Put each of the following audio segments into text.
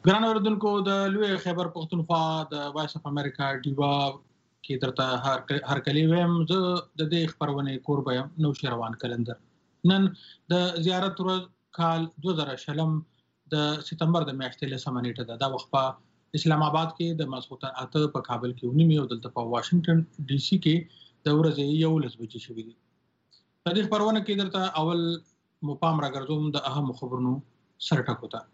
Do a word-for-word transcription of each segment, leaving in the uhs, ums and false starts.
ګران اوردونکو د لوی خیبر پښتونخوا د وایس اف امریکا ډیوا کې درته هر هر کلی ویم زه د دې خبرونه کوربه نو شروان کلندر نن د زیارت ورځ کال دوه زره شلم د سپتمبر د میاشتې له سمنیټه ده دا وخت په اسلام آباد کې د ماسخوتن اته په کابل کې ونیمه او دلته په واشنگټن ډي سي کې د ورځې یو لس بجې شوې دي د دې خبرونه کې درته اول مقام راګرځوم د اهم خبرونو سره ټکوته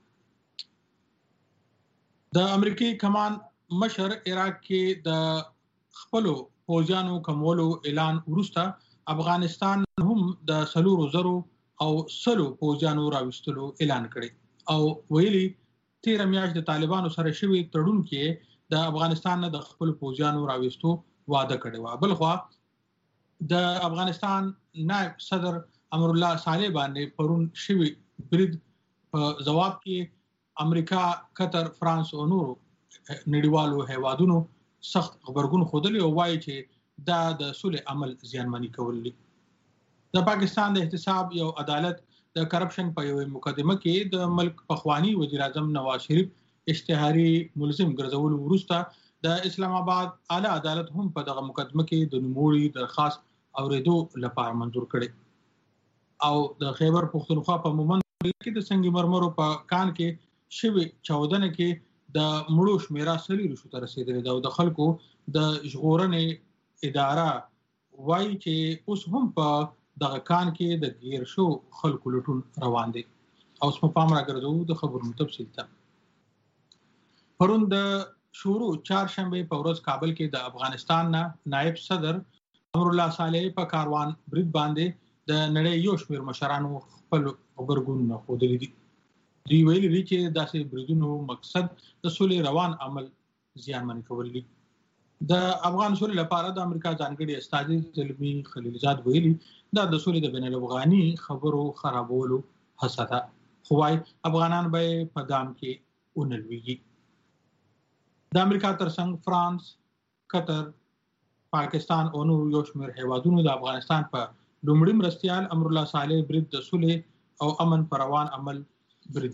د امریکای کمان مشر عراق کې د خپل فوجانو کومولو اعلان ورسته افغانستان هم د سلورو زرو او سلو فوجانو راوستلو اعلان کړي او ویلي تیر میاشت د طالبانو سره شوی تړون کې د افغانستان د خپل فوجانو راوستو وعده کړی و بلخوا د افغانستان نائب صدر امر الله صالح باندې پرون شوی برید په جواب کې امریکا، قطر، فرانس او نورو نړیوالو هیوادونو سخت خبرګون خوده او وایي چې دا د صلح عمل زیانمنی کول دي. د پاکستان د احتساب یو عدالت د کرپشن په یو مقدمه کې د ملک پخوانی وزیر اعظم نواز شریف اشتهاري ملزم ګرځول وروسته د اسلام آباد اعلی عدالت هم په دغه مقدمه کې د نوموړي درخواست اوریدو لپاره منظور کړي او د خیبر پښتونخوا په مومند کې د سنگ مرمرو په کان کې شوی چودنه کې د مړو شمیره سلیرو شو تر رسیدلې ده او د خلکو د ژغورنې اداره وایي چې اوس هم په دغه کان کې د غیر شو خلکو لټون روان دي او اوس په پام راګرځو د خبرونو تفصیل ته پرون د شورو چهارشنبه په ورځ کابل کې د افغانستان نائب صدر امر الله صالح په کاروان برید باندې د نړۍ یو شمېر مشرانو خپل خبرګون نه خوده دي دی ویلي دي چې داسې بریدونو مقصد د صلح روان عمل زیانمن کول دي د افغان صلح لپاره د امریکا ځانګړي استازي زلمی خلیلزاد ویلي دا د صلح د بین الافغاني خبرو خرابولو هڅه ده خو وايي افغانان به په ګام کې ونلويږي د امریکا ترڅنګ فرانس، قطر، پاکستان او نور یو شمېر هیوادونو د افغانستان په لومړي مرستيال امر الله صالح برید د صلح او امن پر روان عمل برید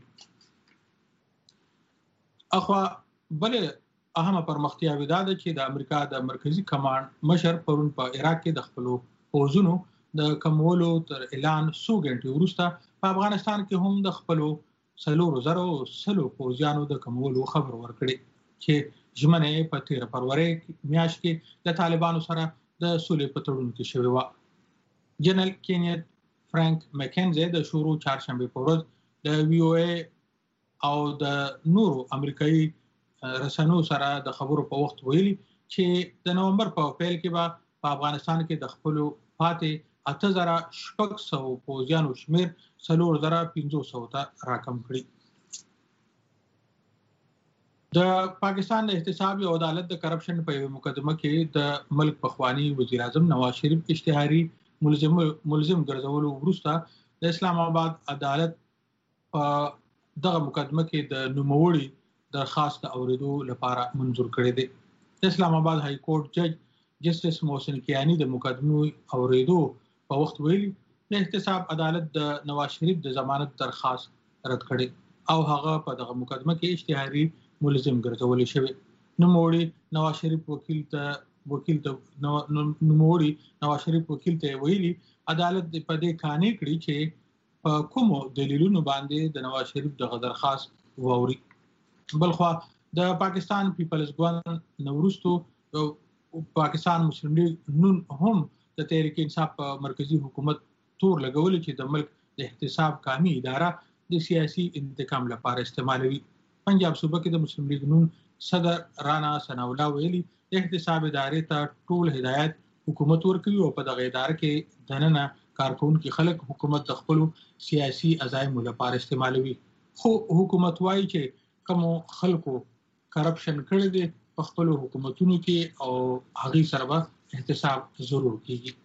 بللې اخوا بل اهمه پرمختیا ودا ده چې د امریکا د مرکزی کمانډ مشر پرون په عراق کې د خپل فوجونو د کمولو تر اعلان سو غنټې وروسته په افغانستان کې هم د خپل سلورو زرو سلو فوجانو د کمولو خبر ورکړي چې ژمنه په تیر فروری میاشت کې د طالبانو سره د صلح په تړون کې شوی و جنرال کینیت فرانک مکنزي د شورو چهارشنبه په ورځ د وی او ای او د نورو امریکایي رسنیو سره د خبرو په وخت ویلي چې د نومبر په پیل کې به په افغانستان کې د خپل پاتې اته زره شپږ سوه فوجیانو شمیر څلور زره پنځوس سوه ته راکم کړي د پاکستان د احتساب یو عدالت د کرپشن په یو مقدمه کې د ملک پخوانی وزیر اعظم نواز شریف اشتهاري ملزم ملزم ګرځول وروسته د اسلام آباد عدالت په دغه مقدمه کې د نوموړي درخواست اوریدو لپاره منظور کړی دی د اسلام آباد های کورټ جج جسټس محسن کیانی د مقدمو اوریدو په وخت ویلي د احتساب عدالت د نواز شریف د ضمانت درخواست رد کړي او هغه په دغه مقدمه کې اشتهاري ملزم ګرځول شوی نوموړي نواز شریف وکیل ته وکیل ته نوموړي نواز شریف وکیل ته ویلي عدالت په دې قانې کړی چې په کوم دلیلونو باندې د نواز شریف دغه درخواست ووري بلخوا د پاکستان پیپلز ګوند نورستو پاکستان مسلم لیگ نون هم د تحریک انصاف مرکزی حکومت تور لګول چې د ملک د احتساب قومي اداره د سیاسي انتقام لپاره استعمالوي پنجاب صوبه کې د مسلم لیگ نون صدر رانا ثنا الله ویلي د احتساب ادارې ته ټول هدایت حکومت ورکوي او په دغه اداره کې دننه کارکونکو خلک حکومت د خپل سیاسي عزایم لپاره استعمالوي خو حکومت وايي چې کوم خلکو کرپشن کړی دی په خپل حکومتونو کې او هغه سره به احتساب ضرور کیږي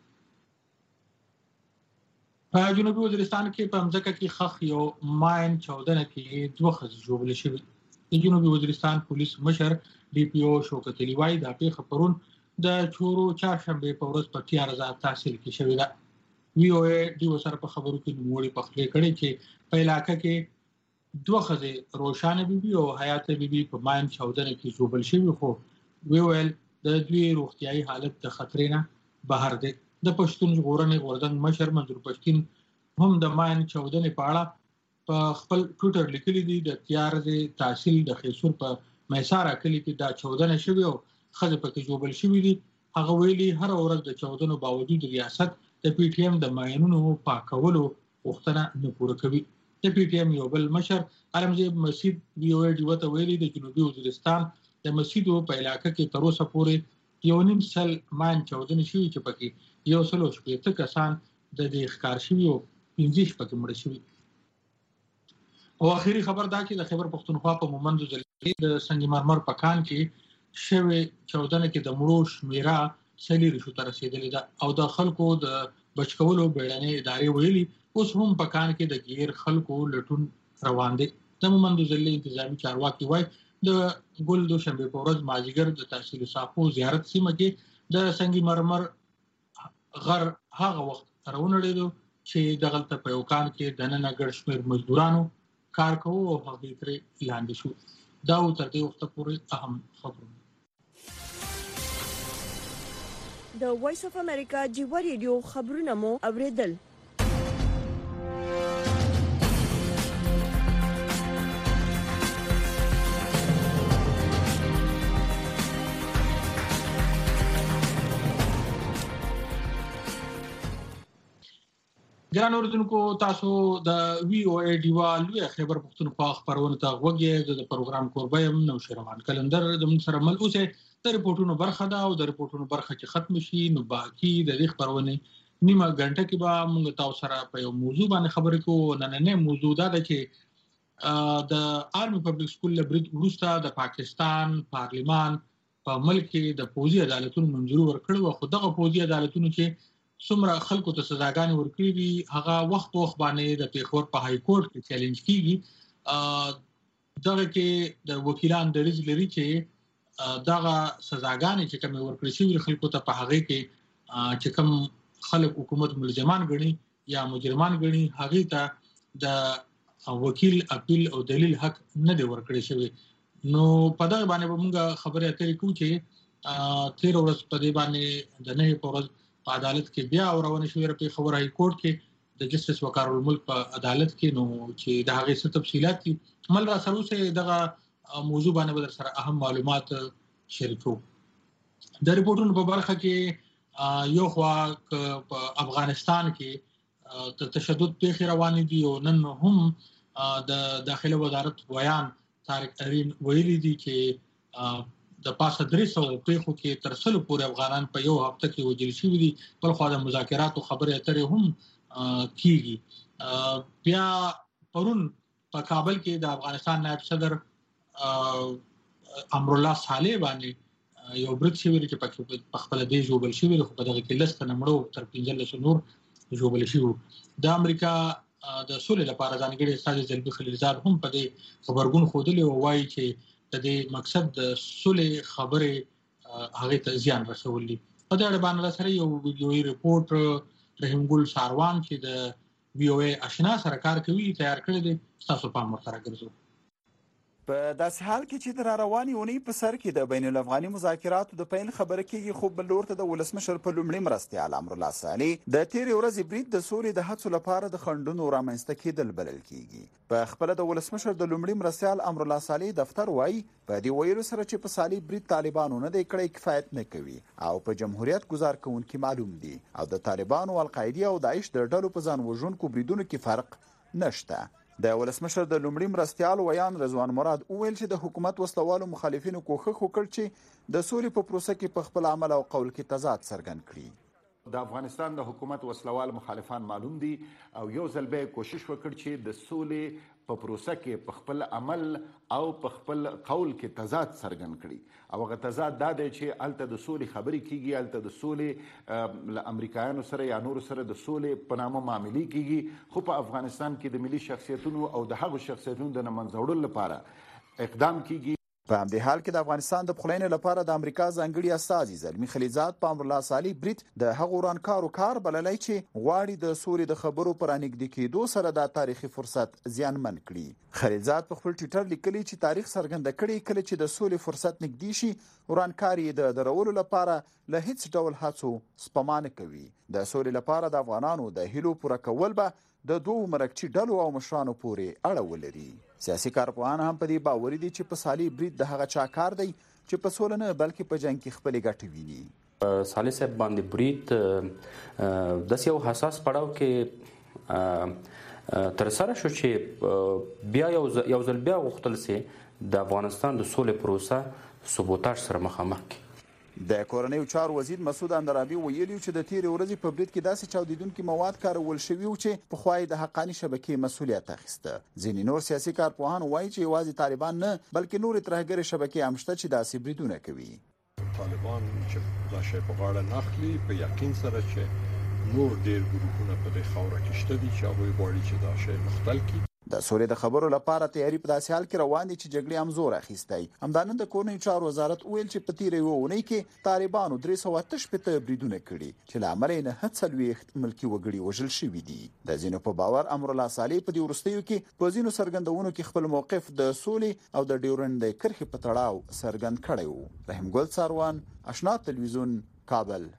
په جنوبي وزیرستان کې په امځکه کې خخ یو ماین چودنه کې دوه خزي جوړل شوی د جنوبي وزیرستان پولیس مشر ډي پی او شوکت علي وايي د پیښه پرون د چورو چهارشنبه په ورځ په تیار ځای تحصیل کې شوی ده وی او ای ډي وسره په خبرو کې نوموړي په خپل کړي چې په علاقې کې دوه ښځې روشانه بیبي او حیات بیبي په ماین چاودنه کې ژوبل شوي، خو وی ویل د دوی روغتیايي حالت د خطرې نه بهر دی. د پښتون ژغورنې غورځنګ مشر منظور پښتين هم د ماین چاودنې په اړه په خپل ټویټر لیکلي دي د تیار د تحصیل د خیسور په میسارا کلی کې دا چاودنه شوې او ښځې پکې ژوبل شوي دي. هغه ویلي هر ورځ د چاودنو باوجود ریاست د پی ټی ایم د ماینونو پاکولو غوښتنه نه پوره کوي. د پی ټی ایم یو بل مشر علمزیب مسید وی او ډي وته ویلي د جنوبي وزیرستان د مسیدو په علاقه کې تر اوسه پورې یو نیم سل ماین چاودنې شوي چې پکې یو سل شپېته کسان د دې ښکار شوي او پنځه پکې مړه شوي. او اخیری خبر دا چې د خیبر پختونخوا په مومند ضلع د سنگ مرمر په کان کې شوی چاودنه کې د مړو شمیره سلی رشو ته رسیدلې ده او د خلکو د بچکولو بیړنۍ ادارې ویلي اوس هم په کان کې د غیر خلکو لټون روان دي. د مومند ضلع انتظامی چارواکي وایي د ګل دوشنبه په ورځ مازیګر د تحصیل صافو زیارت سیمه کې د سنگ مرمر غر هغه وخت راونړېدو چې دغلته په یو کان کې د نن ګډ شمېر مزدورانو کار کوو او هغوی ترې لاندې شو. دا و تر دې وخته پورې اهم خبرونه. د وایس اف امریکا جیوا ریډیو خبرونه مو اوریدل. ګران اوریدونکو تاسو د وی او ای ډیوا لوی خیبر پختونخوا خبرونه ته غوږی د پروګرام کوربه يم نو شروان کلندر د من سره مل اوسه د ریپورتونو برخه ده او د ریپورتونو برخه چې ختم شي نو باقي د دې خبرونه نیمه غنټه کې به موږ تاسو سره په یو موضوع باندې خبرې کوو. نننې موضوع دا ده چې د آرمي پبلک سکول لبرید وروسته د پاکستان پارلیمان په ملک کې د پوځي عدالتونو منځوري ورکړو، خو دغه پوځي عدالتونو چې څومره خلکو ته سزاګانې ورکړي دي هغه وخت وخت باندې د پیښور په های کورټ کې چیلنج کیږي. دغه کې د وکیلان دریځ لري چې دغه سزاګانې چې کوم ورکړي شي خلکو ته په هغه کې چې کوم خلک حکومت ملزمان ګڼي یا مجرمان ګڼي هغه ته د وکیل اپیل او دلیل حق نه دی ورکړي شوی. نو په دغه باندې موږ خبرې اترې کوو چې تیر ورځ په دې باندې د نه په ورځ په عدالت کې بیا اورونه شوې په خبر های کورټ کې د جسټس وقار الملک په عدالت کې نو چې د هغه څه تفصيلات دي مل را سره اوسه دغه موضوع باندې بدر سره اهم معلومات شریکو. د ریپورتونو په برخه کې یو خوا په افغانستان کې د تشدد پیښې روانې دي او نن هم د داخله وزارت ویان طارق ارین ویلي دي چې د پاسه درې سوه پیښو کې تر سلو پورې افغانان په یو هفته کې وژل شوي دي. بل خو د مذاکراتو خبرې اترې هم کیږي. بیا پرون په کابل کې د افغانستان نائب صدر امرالله صالح باندې یو برید شوی چې په خپل دی جوړل شوی خو په دغه کې لسته نمړو تر پنځلس نور جوړل شوی. د امریکا د سولې لپاره ځانګړي استاد زلبي خلیلزاد هم په دې خبرګون خوده او وایي چې د دې مقصد د سولې خبرې هغه ته زیان رسول دي. په دې اړه باندې سره یو ویډیويي ریپورت رحیم ګل ساروان چې د وی او ای آشنا سره کار کوي تیار کړی دی. تاسو په امر سره ګرځو. په داسې حال کې چې د رواني اونۍ په سر کې د بین الافغاني مذاکراتو د پیل خبره کېږي، خو بل لور ته د ولسمشر په لومړي مرستیال امرالله صالح د تېرې ورځې برید د سولې د هڅو لپاره د خنډونو رامنځته کېدل بلل کېږي. په خپله د ولسمشر د لومړي مرستیال امرالله صالح دفتر وایي په دې ویلو سره چې په صالح برید طالبانو نه دی کړی کفایت نه کوي او په جمهوریت ګزار کوونکي معلوم دي او د طالبانو القاعدې او داعش د ډلو په ځان وژونکو بریدونو کې فرق نشته. د ولسمشر د لومړي مرستیال ویان رضوان مراد وویل چې د حکومت وسلوالو مخالفینو کوښښ وکړ چې د سولې په پروسه کې په خپل عمل او قول کې تضاد څرګند کړي. د افغانستان د حکومت وسلوال مخالفان معلوم دي او یو ځل به کوشش وکړ چې د سولې په پروسه کې په خپل عمل او په خپل قول کې تضاد څرګند کړي او هغه تضاد دا دی چې الته د سولې خبرې کیږي، الته د سولې له امریکایانو سره یا نورو سره د سولې په نامه معاملې کیږي، خو په افغانستان کې د ملي شخصیتونو او د هغو شخصیتونو د نه منځه وړلو لپاره اقدام کیږي. په همدې حال کې د افغانستان د پخلاینې لپاره د امریکا ځانګړي استازي زلمی خلیلزاد په امرالله صالح برید د هغو ورانکارو کار بللی چې غواړي د سولې د خبرو پر رانږدې کېدو سره دا تاریخي فرصت زیانمن کړي. خلیلزاد په خپل ټویټر لیکلي چې تاریخ څرګنده کړي کله چې د سولې فرصت نږدې شي ورانکار یې د درولو لپاره له هیڅ ډول هڅو سپما نه کوي. د سولې لپاره د افغانانو د هیلو پوره کول به د دوو مرکچي ډلو او مشرانو پورې اړه ولري. سیاسي کارپوهان هم په دې باوري دي چې په صالح برید د هغه چا کار دی چې په سوله نه بلکې په جنګ کې خپلې ګټې ویني. صالح صاحب باندې برید داسې یو حساس پړاو کې تر سره شو چې بیا یو ځل بیا غوښتل سي د افغانستان د سولې پروسه سبوتاژ سره مخامخ کړي. د کورنیو چارو وزیر مسعود اندرابي ویلي چې د تیرې ورځې په برید کې داسې چاودیدونکي مواد کارول شوي وو چې پخوا یې د حقاني شبکې مسؤلیت اخیسته. ځینې نور سیاسي کارپوهان وایي چې یوازې طالبان نه بلکې نورې ترهګرې شبکې هم شته چې داسې بریدونه کوي. طالبان چې دا شی په غاړه ناخلي په یقین سره چې نور ډېر ګروپونه په دې خاوره کې شته دي چې هغوی غواړي چې دا شی مختل کړي. د سولې د خبرو لپاره تیاری په داسې حال کې روان دي چې جګړې هم زور اخیستی. همدانن د کورنیو چارو وزارت ویل چې په تیرې یوه اونۍ کې طالبانو درې سوه اته شپېته بریدونه کړي چې له امله یې نهه څلوېښت ملکي وګړي وژل شوي دي. د ځینو په باور امرالله صالح په دې وروستیو کې په ځینو څرګندونو کې خپل موقف د سولې او د ډیورنډ د کرښې په تړاو څرګند کړی و. رحیم ګل څاروان، اشنا تلویزیون، کابل.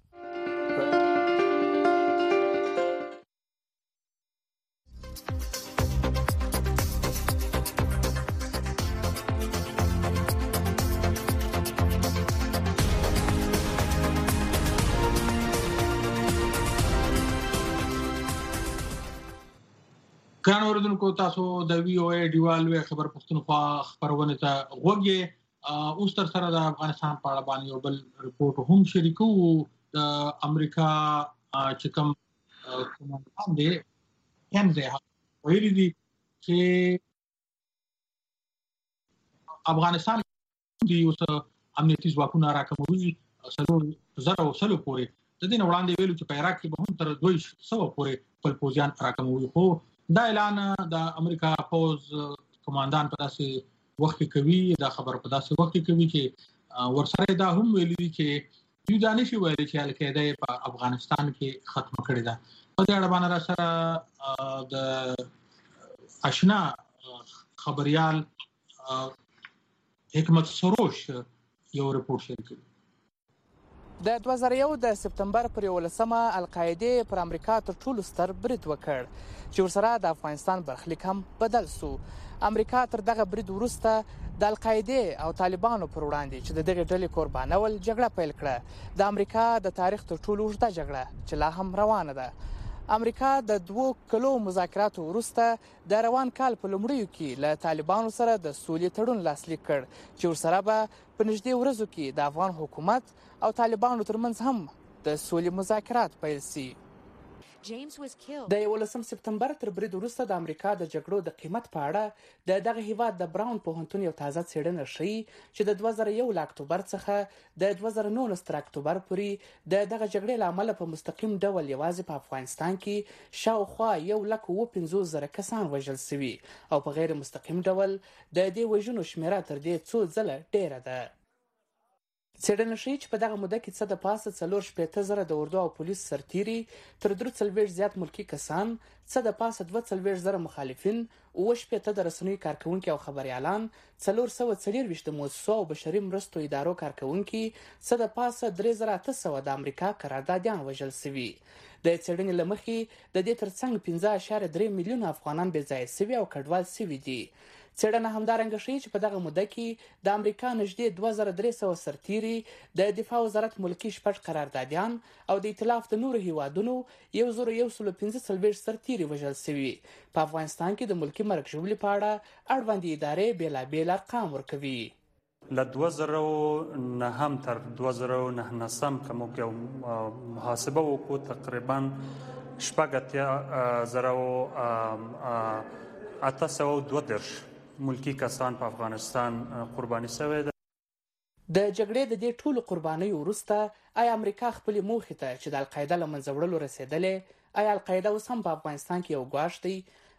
ګران اوریدونکو، تاسو د وی او ای ډیوال وی خبر پښتونخوا خبرونه ته غوږی. اوس تر سره د افغانستان په اړه باندې یو بل رپورټ هم شریکو. د امریکا چې کوم کومندان دی هنري ویلي دي چې افغانستان د اوس امنیتي ځواکونو راکموي څلور زره وسلو پورې. د دې نه وړاندې ویلو چې په عراق کې به هم تر دوه سوه پورې خپل پوځیان راکموي. خو دا اعلان د امریکا پوز کمانډان په داسې وخت کې کوي، دا خبر په داسې وخت کې کوي چې ورسره دا هم ویلي دي چې یو دانش ویلي چې القاعده په افغانستان کې ختم کړی ده. په دې اړه باندې سره د آشنا خبريال حکمت سروش یو رپورټ شریک کړی. د دوه زره یو د سپتمبر پر یولسمه القاعده پر امریکا تر ټولو ستر برید وکړ چې ورسره د افغانستان برخلیک هم بدل سو. امریکا تر دغه برید وروسته د القاعده او طالبانو پر وړاندې چې د دغه ډلې قربانول جګړه پیل کړه. د امریکا د تاریخ تر ټولو اوږده جګړه چې لا هم روانه ده. امریکا د دوو کلو مذاکراتو وروسته د روان کال په لومړیو کې له طالبانو سره د سولې تړون لاسلیک کړ چې ورسره به په نږدې ورځو کې د افغان حکومت او طالبانو ترمنځ هم د سولې مذاکرات پیل شي. د یولسم سپتمبر تر برید وروسته د امریکا د جګړو د قیمت په اړه د دغه هیواد د براون پوهنتون یو تازه څېړنه ښیي چې د دوه زره یو له اکتوبر څخه د دوه زره نولس تر اکتوبر پورې د دغه جګړې له امله په مستقیم ډول یوازې په افغانستان کې شاوخوا یو لک اووه پنځوس زره کسان وژل شوي او په غیر مستقیم ډول د دې وژنو شمېره تر دې څو ځله ډیره ده. څېړنه ښیي چې په دغه موده کې څه د پاسه څلور شپېته زره د اردو او پولیس سرتیري، تر درې څلوېښت زیات ملکي کسان، څه د پاسه دوه څلوېښت زره مخالفین، اووه شپېته د رسنیو کارکوونکي او خبریالان، څلور سوه څلېرویشت د مؤسسو او بشري مرستو ادارو کارکوونکي، څه د پاسه درې زره اته سوه د امریکا قراردادیان وژل شوي. د څېړنې له مخې د دې ترڅنګ پنځه اعشاریه درې میلیونه افغانان بېځایه شوي او کډوال شوي دي. څېړنه همدارنګه ښیي چې په دغه موده کې د امریکا نږدې دوه زره درې سوه سرتیري، د دفاع وزارت ملکي شپږ قراردادیان او د ائتلاف د نورو هیوادونو یو زره یو سلو پنځه څلوېښت سرتیري وژل شوي. په افغانستان کې د ملکي مرګ ژوبلې په اړه اړوندې ادارې بېلابېل ارقام ورکوي. له دوه زره نهم تر دوه زره نهه نسم که موږ یو محاسبه وکړو تقریبا شپږ اتیا زره اته سوه دوه دېرش ملکی کسان په افغانستان قرباني شوی ده. د جګړې د دې ټولو قربانیو وروسته آیا امریکا خپلې موخې ته چې د القاعده له منځه وړلو رسېدلې، آیا القاعده اوس هم په افغانستان کې یو ګواښ دی؟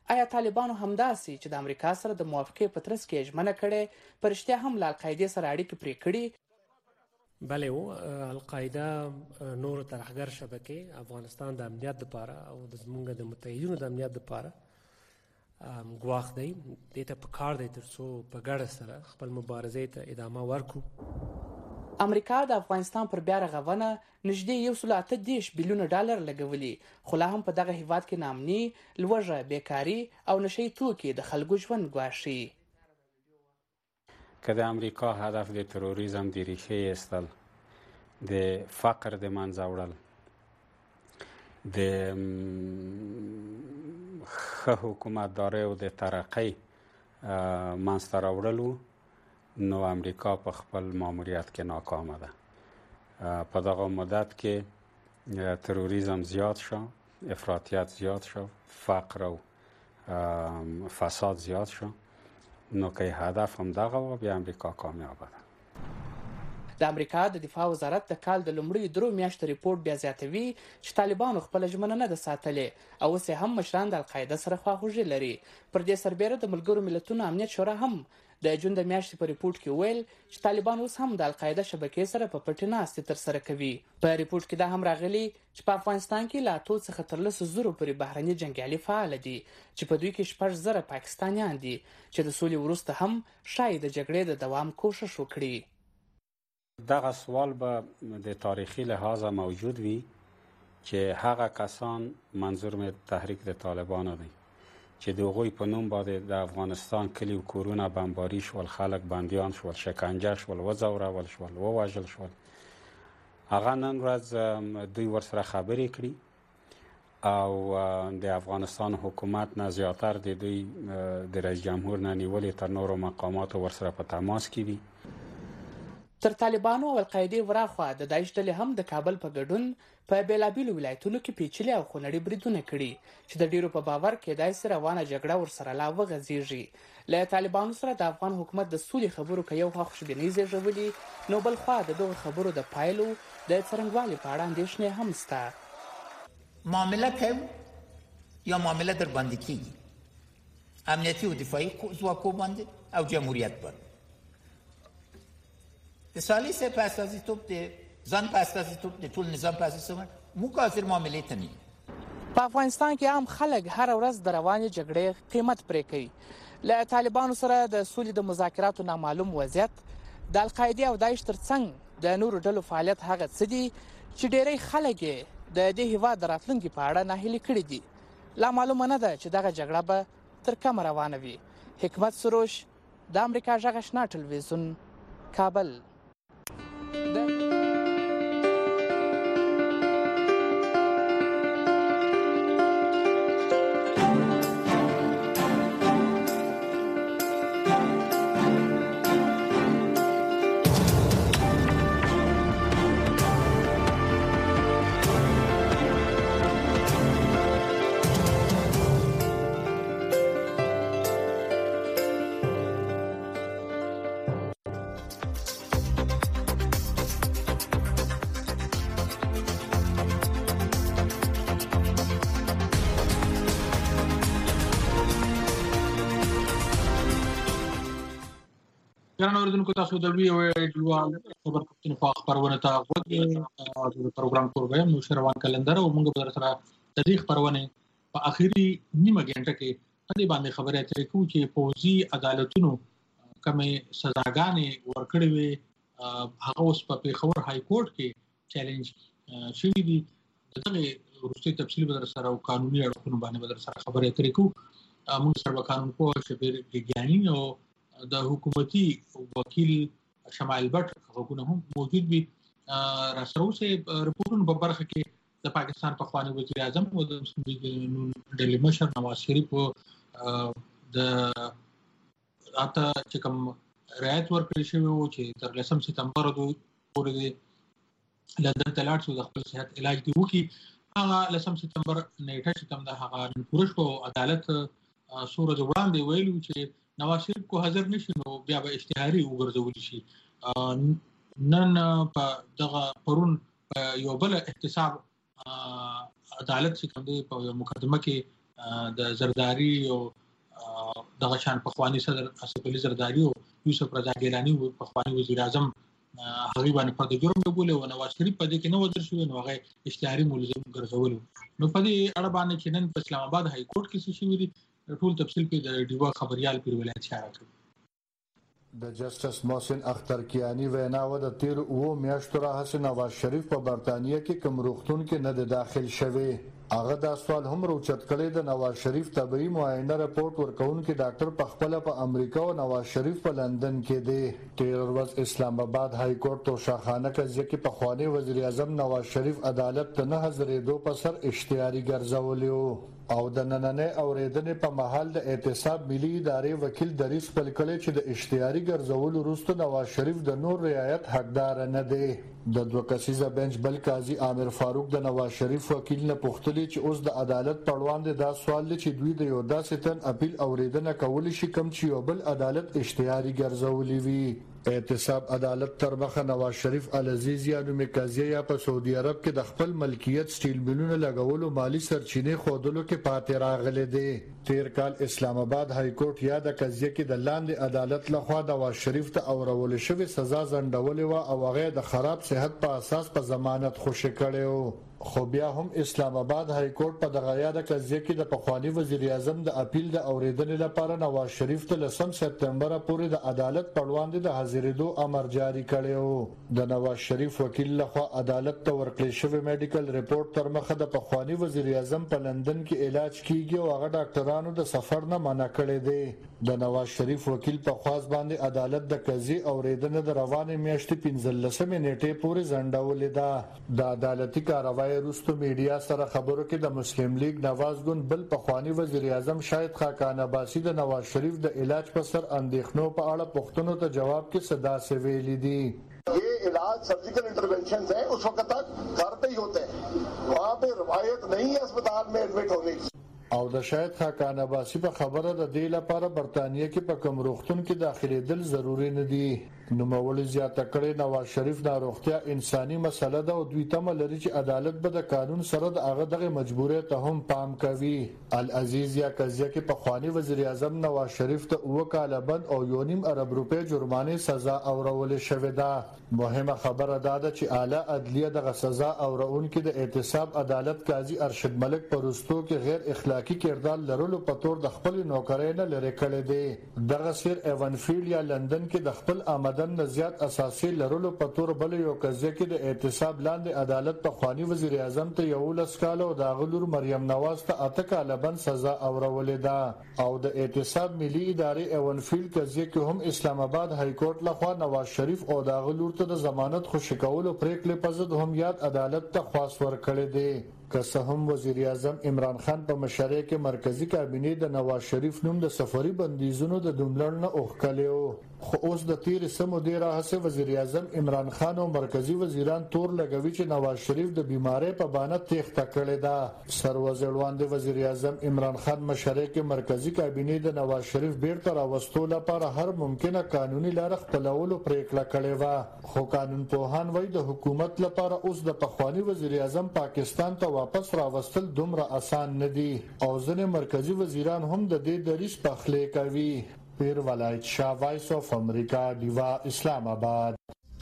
آیا طالبانو همداسې چې د امریکا سره د موافقې په ترڅ کې ژمنه کړې په رښتیا هم له القاعدې سره اړیکې پرې کړي؟ بله و القاعده نور ترهګر شبکې افغانستان د امنیت لپاره او د زمونږ د متحدینو د امنیت لپاره ګواښ دی. دې ته پکار دی تر څو په ګډه سره خپل مبارزې ته ادامه ورکړو. امریکا د افغانستان پر بیا رغونه نږدې یو سل اته دېرش بیلیونه ډالر لګولي، خو لا هم په دغه هیواد کې ناامني، لوږه، بیکاري او نشهیي توکي د خلکو ژوند ګواښي. که د امریکا هدف د تروریزم د ریښې ایستل، د فقر د منځه وړل، د ښه حکومتدارۍ او د ترقۍ منځته راوړلو، نو امریکا په خپل ماموریت کې ناکامه ده. په دغه مدت کې تروریزم زیات شو، افراطیت زیات شو، فقر او فساد زیات شو. نو که هدف هم دغه و، بیا امریکا کامیابه ده. د امریکا د دفاع وزارت د کال د لومړیو درو میاشتو ریپورت بیا زیاتوي چې طالبانو خپله ژمنه نه ده ساتلې او اوس هم مشران د القاعده سره خواخوږي لري. پر دې سربیره د ملګرو ملتونو امنیت شورا هم د جون د میاشتې په ریپورت کې ویل چې طالبان اوس هم د القاعده شبکې سره په پټې ناستې ترسره کوي. په ریپورت کې دا هم راغلي چې په افغانستان کې له اتو څخه تر لسو زرو پورې بهرني جنګیالي فعال دي، چې په دوی کې شپږ زره پاکستانیان دي چې د سولې وروسته هم ښایي د جګړې د دوام کوښښ وکړي. دغه سوال به د تاریخي لحاظه موجود وي چې هغه کسان، منظور مې تحریک د طالبانو دی، چې د هغوی په نوم باندې د افغانستان کلي و کورونه بمباري شول، خلک بندیان شول، شکنجه شول، وځورول شول، ووژل شول. هغه نن ورځ دوی ورسره خبرې کړي او د افغانستان حکومت نه زیاتر د دوی د رئیس جمهور نه نیولې تر نورو مقاماتو ورسره په تماس کې دي. تر طالبانو او القاعدې وراخوا د داعش ډلې هم د کابل په ګډون په بېلابېلو ولایتونو کې پیچلي او خونړي بریدونه کړي چې د ډیرو په باور کېدای سي روانه جګړه ورسره لا وغځېږي. له طالبانو سره د افغان حکومت د سولې خبرو که یو خوا خوشبینۍ زېږولي، نو بل خوا د دغو خبرو د پایلو د څرنګوالي په اړه اندېښنې هم شته. معامله کوو یا معامله در باندې کېږي، امنیتي او دفاعي ځواکو باندې او جمهوریت باندې. د سالي صاحب په استازیتوب، د ځان په استازیتوب، د ټول نظام په استازیتوب موږ حاضر معاملې ته نه یو. په افغانستان کې عام خلک هره ورځ د روانې جګړې قیمت پرې کوي. له طالبانو سره د سولې د مذاکراتو نامعلوم وضعیت، د القاعدې او داعش ترڅنګ د نورو ډلو فعالیت هغه څه دي چې ډېری خلک یې د دې هېواد د راتلونکي په اړه ناهیلي کړي دي. لا معلومه نه ده چې دغه جګړه به تر کومه روانه وي. حکمت سروش، د امریکا غږ آشنا ټلویزیون، کابل. ګران اوریدونکو، تاسو د وی او ډیوال خبر پښتونخوا خبرونه ته وګورئ. د پروګرام کوربه یم نوش روان کلندر او موږ به سره د دې خبرونه په اخیری نیمه غنټه کې په دې باندې خبرې اترې کوو چې پوځي عدالتونو کومې سزاګانې ورکړې وي، هغه اوس په پیښور های کورټ کې چیلنج شوې دي. دغه وروستي تفصیل به سره او قانوني اړخونو باندې به سره خبرې اترې کوو. موږ سره قانون پوه شبیر ګیانی او د حکومتي وکیل شمال بټ غوونه هم موجود وي. را سره اوسه رپورټونو په برخه کې د پاکستان پخوانی وزیر اعظم او د ډیلی مشر نواز شریف د اته چې کوم رعایت ورکړی شوی و چې تر لسم سپتمبر پورې لندن ته لاړ شو د خپل صحت علاج دی وکړي. هغه لسم سپتمبر نیټه چې کوم د هغه پوره شو عدالت سورج وړاندې ویلو چې نواز شریف کو حاضر نشي نو بیا به اشتهاري وګرځول شي. نن په دغه پرون یو بل احتساب عدالت چې کوم دی په مقدمه کې د زرداری او دغه شان پخوانی صدر اسف علي زرداری او یوسف رضا ګیلانی او پخوانی وزیر اعظم هغه باندې په جرم وګولې او نواز شریف په دې کې نو وزیر شو نو هغه اشتهاري ملزم ګرځول نو په دې اړه باندې چې نن په اسلام آباد های کورټ کې څه شوی دی ټول تفصیل په د ډیوا خبريال پیر ولایت اشاره کوي. د جسټس محسن اختر کیانی وینا و د تیر او میاشتو راهسه نواز شریف په برتانیې کې کوم روغتون کې نه داخل شوی. هغه دا سوال هم روچت کړی د نواز شریف طبي معاینه رپورت ورکوونکي ډاکټر په خپل په امریکا او نواز شریف په لندن کې دی. تیر ورځ اسلام آباد های کورټ تو شاخانه کې چې په خواني وزیر اعظم نواز شریف عدالت ته نه حاضرېدو په سر اشتهاري ګرځولیو او د نننې اوریدنې په محل د اعتصاب ملي ادارې وکیل دریس خپل کړي چې د اشتهاري ګرځولو وروسته نواز شریف د نور رعایت حقدار نه دی. د دوه کسیزه بنچ بل قاضي عامر فاروق د نواز شریف وکیل نه پوښتنه چې اوس د عدالت په وړاندې دا سوال دی چې دوی د یو داسې تن اپیل اوریدنه کولی شي کوم چې یو بل عدالت اشتهاري ګرځولي وي. اعتصاب عدالت تر مخه نواز شریف العزیز یا نومي قضیه یا په سعودي عرب کې د خپل ملکیت سټیل ملونه لګولو مالی سرچینې خودلو کې پاتې راغلي دي. تیر کال اسلام آباد های کورټ یا د قضیه کې د لاندې عدالت لخوا نواز شریف ته اورول شوی سزا ځنډولې و او هغه د خراب صحت په اساس په ضمانت خوشی کړو. خو بیا هم اسلام آباد های کورټ په دغه یاد قضیه کې د پخوانی وزیر اعظم د اپیل د اوریدنې لپاره نواز شریف ته لسم سپتمبر پورې د عدالت په وړاندې د حاضرېدو امر جاری کړی. د نواز شریف وکیل لخوا عدالت ته ورکړل شوی میډیکل ریپورت تر مخه د پخوانی وزیر اعظم په لندن کې علاج کیږي او هغه ډاکټرانو د سفر نه منع کړی دی. د نواز شریف وکیل په خواست باندې عدالت د قضیې اوریدنه د روانې میاشتې پنځلسمې نیټې پورې ځنډولې ده. د عدالتي کاروای وروسته میډیا سره خبرو کې د مسلم لیگ نواز ګوند بل پخوانی وزیر اعظم شاهد خاقان عباسی د نواز شریف د علاج پر سر اندېښنو په اړه پوښتنو ته جواب کې صدا سے ویلي دي. یہ علاج سرجیکل انٹرونشنز ہیں اس وقت تک گھر پہ ہی ہوتے ہیں, وہاں پہ روایت نہیں ہے اسپتال میں ایڈمٹ ہونے کی. او د شاهد خاقان عباسی په خبره د دې لپاره برتانیې کې په کوم روغتون کې داخليدل ضروری نه دي. نو مولوی زیاته کړي نواز شریف د روغتیا انساني مسله ده او دوی تم لري چې عدالت به د قانون سره د هغه دغه مجبوریت ته هم پام کوي. العزیز یا قضیه کې په خواني وزیر اعظم نواز شریف ته اوه کاله بند او یو نیم ارب روپے جرمانه سزا اورول شوې ده. مهمه خبره ده چې اعلی عدلیه دغه سزا اورونکو د اعتصاب عدالت قاضي ارشد ملک پرستو کې غیر اخلاقی کردار لرلو په تور د خپل نوکرۍ نه لری کړی دی. دغه سیر ایونفیلډ یا لندن کې د خپل آمدن نه زیات اساسي لرلو په تور بل یو قضیه کې د اعتصاب لاندې عدالت په خواني وزیر اعظم ته یو لس کال او د غلور مریم نواز ته اته کال بند سزا اورولې ده. او د اعتصاب ملي ادارې ایونفیلډ قضیه کې هم اسلام آباد های کورټ لخوا نواز شریف او د غلور ته د ضمانت خوشی کولو پریکړې په ضد هم یاد عدالت ته خواست ورکړی دی. که څه هم وزیر اعظم عمران خان په مشرۍ کې مرکزی کابینه د نواز شریف نوم د سفري بندیزونو د دوملړ نه اوښکلیو, خو اوس د تیر سمو دی راهسه وزیر اعظم عمران خان او مرکزی وزیران تور لګوي چې نواز شریف د بیماری په بانه تېښته کړې ده. سروزلوان د وزیر اعظم عمران خان مشرۍ کې مرکزی کابینه د نواز شریف بیرته راوستلو لپاره هر ممکنه قانوني لار خپلولو پریکړه کړې و, خو قانون پوهان وایي د حکومت لپاره اوس د پخوانی وزیر اعظم پاکستان ته واپس راوستل دومره آسان نه دي او ځینې مرکزی وزیران هم د دې دریس پخلې کوي. پیر ولایت شاه, وایس اف امریکا, دیوا, اسلام آباد.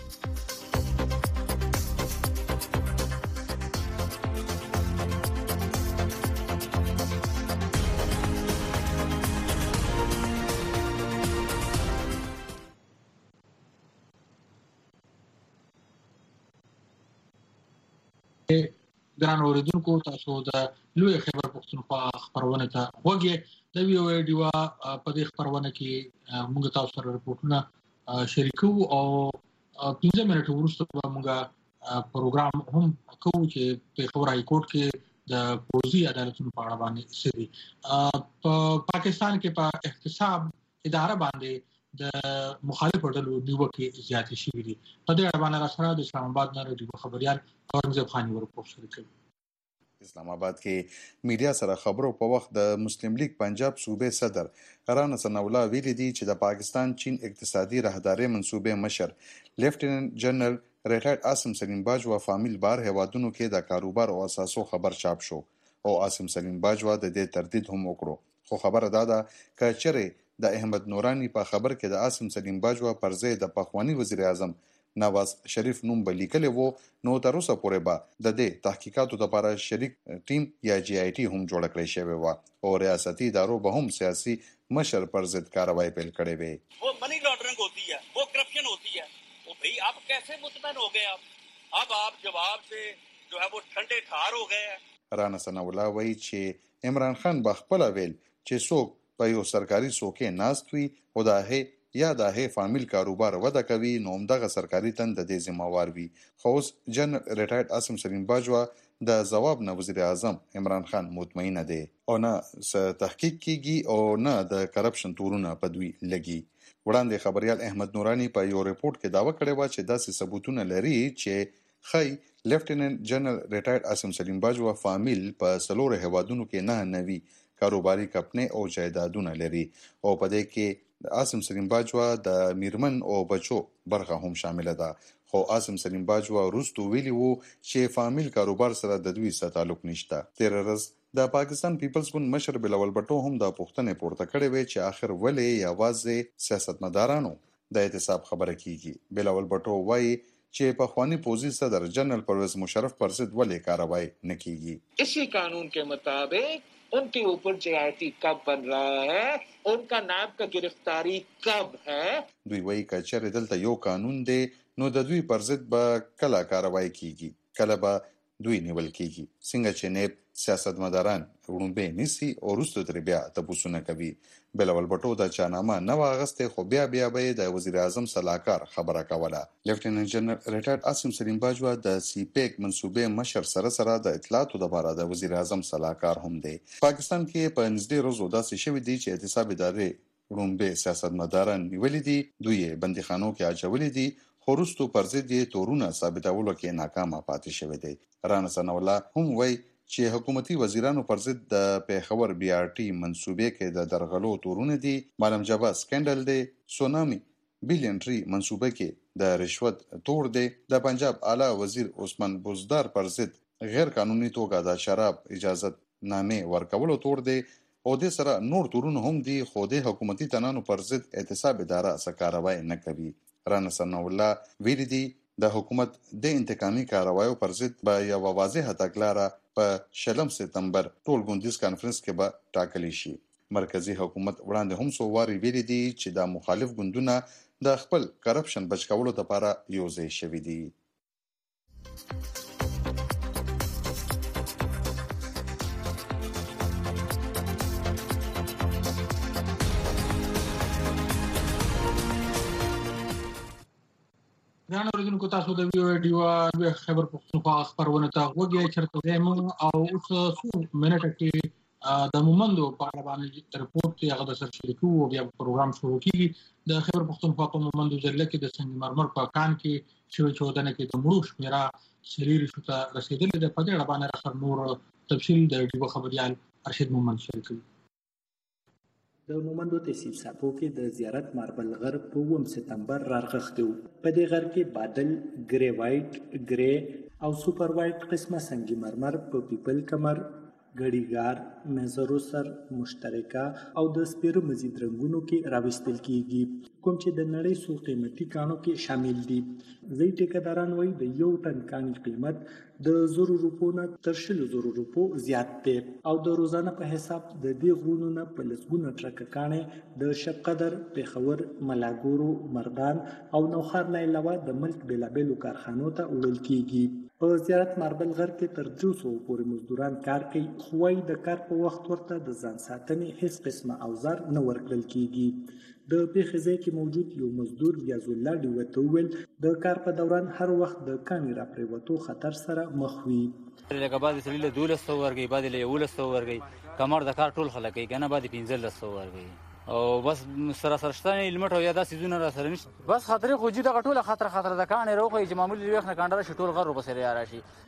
ګران اوریدونکو, تاسو د لوی خبر پښتونخوا خبرونه ته وګورئ. د ویو ډیوا په دې خبرونه کې موږ تاسو سره رپورټونه شریکو او پنځه منټه وروسته به موږ پروګرام هم کوو چې په خبر های کورټ کې د پوزي عدالتونو په اړه باندې سړي په پاکستان کې په احتساب اداره باندې د مخالفو ډلو نیوکې زیاتې شوې دي. په دې اړه باندې سره د اسلام آباد نه ډیوا خبريال اورنګزیب خان ورپورټ شریکوي. اسلام آباد کې میډیا سره خبرو په وخت د مسلم لیگ پنجاب صوبې صدر رانا ثنا الله ویلي دي چې د پاکستان چین اقتصادي راهداري منصوبې مشر لیفټیننټ جنرال ریټایرډ عاصم سلیم باج و فامیل بار هوادونو کې د کاروبار او اساسو خبر چاپ شو. او عاصم سلیم باجوا د دې تردید هم وکړو. خو خبره دا ده که چیرې د احمد نوراني په خبر کې د عاصم سلیم باجوا پر ځای د پخوانی وزیر اعظم نواز شریف نوم به لیکلی وو نو تر اوسه پورې به د دې تحقیقاتو لپاره شریک ټیم یا جی آی ټي هم جوړه کړې شوې وه او ریاستي ادارو به هم سیاسي مشر پر ضد کاروائی پیل کړې وې. وہ منی لانڈرنگ ہوتی ہے, وہ کرپشن ہوتی ہے. وہ بھائی آپ کیسے مطمئن ہو گئے؟ آپ اب آپ جواب سے جو ہے وہ ٹھنڈے ٹھار ہو گئے ہیں. رانا ثناء الله وایي چې عمران خان به خپله ویل چې څوک په یو سرکاري څوکۍ ناست وي او د هغې یا د هغې فامیل کاروبار وده کوي نو همدغه سرکاري تن د دې ذمهوار وي. خو اوس جنرال ریټایرډ عاصم سلیم باجوا د ځواب نه وزیر اعظم عمران خان مطمئنه دی او نه څه تحقیق کیږي او نه د کرپشن تورونه په دوی لګي. وړاندې خبریال احمد نوراني په یو ریپورت کې دعوه کړې وه چې داسې ثبوتونه لري چې ښایي لیفټیننټ جنرال ریټایرډ عاصم سلیم باجوا فامیل په څلورو هیوادونو کې نه نوي کاروباري کمپنۍ او جایدادونه لري او په دې کې د عاصم سلیم باجوا د میرمن او بچو برخه هم شامله ده. خو عاصم سلیم باجوا وروسته ویلي وو چې فامیل کاروبار سره د دوی څه تعلق نشته. تېره ورځ د پاکستان پیپلز ګوند مشر بلاول بټو هم دا پوښتنې پورته کړې وې چې آخر ولې یوازې سیاستمدارانو د احتساب خبره کیږي. بلاول بټو وایي چې پخوانی پوزي صدر جنرال پرویز مشرف پر ضد ولې کاروائی نه کیږي. اسی قانون کے مطابق ان کے اوپر جے آئی ٹی کب بن رہا ہے, ان کا نائب کا گرفتاری کب ہے. دوی وایي که چېرې دلته یو قانون دی نو د دوی پر ضد به کله کاروائی کیږي, کله به دوی نیول کیږي. څنګه چې نیب سیاستمداران وړومبی نیسي او وروسته ترې بیا تپوسونه کوي. بلاول بټو د چانامه نه وه اخیستې خو بیا بیا به یې د وزیر اعظم سلاکار خبره کوله. لیفټیننټ جنرال ریټایرډ عاصم سلیم باجوا د سی پیک منصوبې مشر سره سره د اطلاعاتو لپاره د وزیر اعظم سلاکار هم دی. پاکستان کې په نږدې ورځو داسې شوي دي چې احتساب ادارې وړومبی سیاستمداران نیولي دي, دوی یې بندیخانو کې اچولي دي خو وروستو پر ضد یې تورونه ثابتولو کې ناکامه پاتې شوی دی. رانا ثناء الله هم وایي چې حکومتي وزیرانو پر ضد د پیښور بی آر ټي منصوبې کې د درغلو تورونه دي, معلم جبا سکینډل دی, سونامي بیلین ټری منصوبه کې د رشوت تور دی, د پنجاب اعلی وزیر عثمان بزدار پر ضد غیر قانوني توګه د شراب اجازت نامې ورکولو تور دی او دې سره نور تورونه هم دي خو د حکومتي تنانو پر ضد احتساب اداره څه کاروائی نه کوي. رانا ثناء الله ویلي دي د حکومت د انتقامي کاروایو پر ضد به یوه واضحه تګلاره په شلم سپتمبر ټول ګوندیز کانفرنس کې به ټاکلی شي. مرکزی حکومت وړاندې هم څو وارې ویلي دي چې د مخالف ګوندونه د خپل کرپشن بچ کولو لپاره یو ځای شوي دي. ځان اوریدونکو تاسو د ویو ډیو خبر پښتونخوا خبرونه ته وګورئ چرته زمو او اوس څو منټه کې د مومندو په اړه باندې رپورت یې هغه سره شریکو او بیا پروګرام شروع کیږي. د خبر پښتونخوا په مومندو ضلع کې د سنگ مرمر په کان کې شوی چودنه کې د مړو شمیره سریری شو ته رسیدلې ده. په دې اړه باندې اخر نور تفصیل د ډیو خبريال ارشد مومند شریکوي. د مومندو تحصیل ساپو کې د زیارت ماربل غر په اووم سپتمبر راغښتو. په دې غر کې بادل، ګری وایټ، ګری او سوپر وایټ قسمه سنگ مرمر په پیپل کمر، ګړیګار، میزرو سر، مشترکه او د سپیرو مزید رنگونو کې راوستل کیږي کوم چې د نړۍ څو قیمتي کانو کې شامل دي. ځای ټیکداران وایي د یو ټن کاني قیمت د زرو روپو نه تر شلو زرو روپو زیات دی او د روزانه په حساب د دې غرونو نه په لسګونه ټرکه کاڼې د شب قدر، پیښور، ملاګورو، مردان او نوخار نه علاوه د ملک بېلابېلو کارخانو ته وړل کیږي. په زیارت ماربل غر کې تر درې سوو پورې مزدوران کار کوي خو وايي د کار په وخت ورته د ځان ساتنې هیڅ قسمه اوزار نه ورکړل کیږي. د پیښې ځای کې موجود یو مزدور ریاض الله ډیوه ته وویل د کار په دوران هر وخت د کاني راپرېوتو خطر سره مخ وي. لکه بعضې سړي له دولس سوه ورکوي، بعضې له یولس سوه ورکوي، کمر د کار ټول خلک کوي که نه بعضې پنځلس سوه ورکوي او بس سراسر شته نه هیلمټ او یا دا څیزونه را سره نشته. بس خطرې خو جي دغه ټوله خطر خطر د کاڼې راوښیي چې معمولي وخت نه کانډه راشي ټول غر ورپسې را راشي.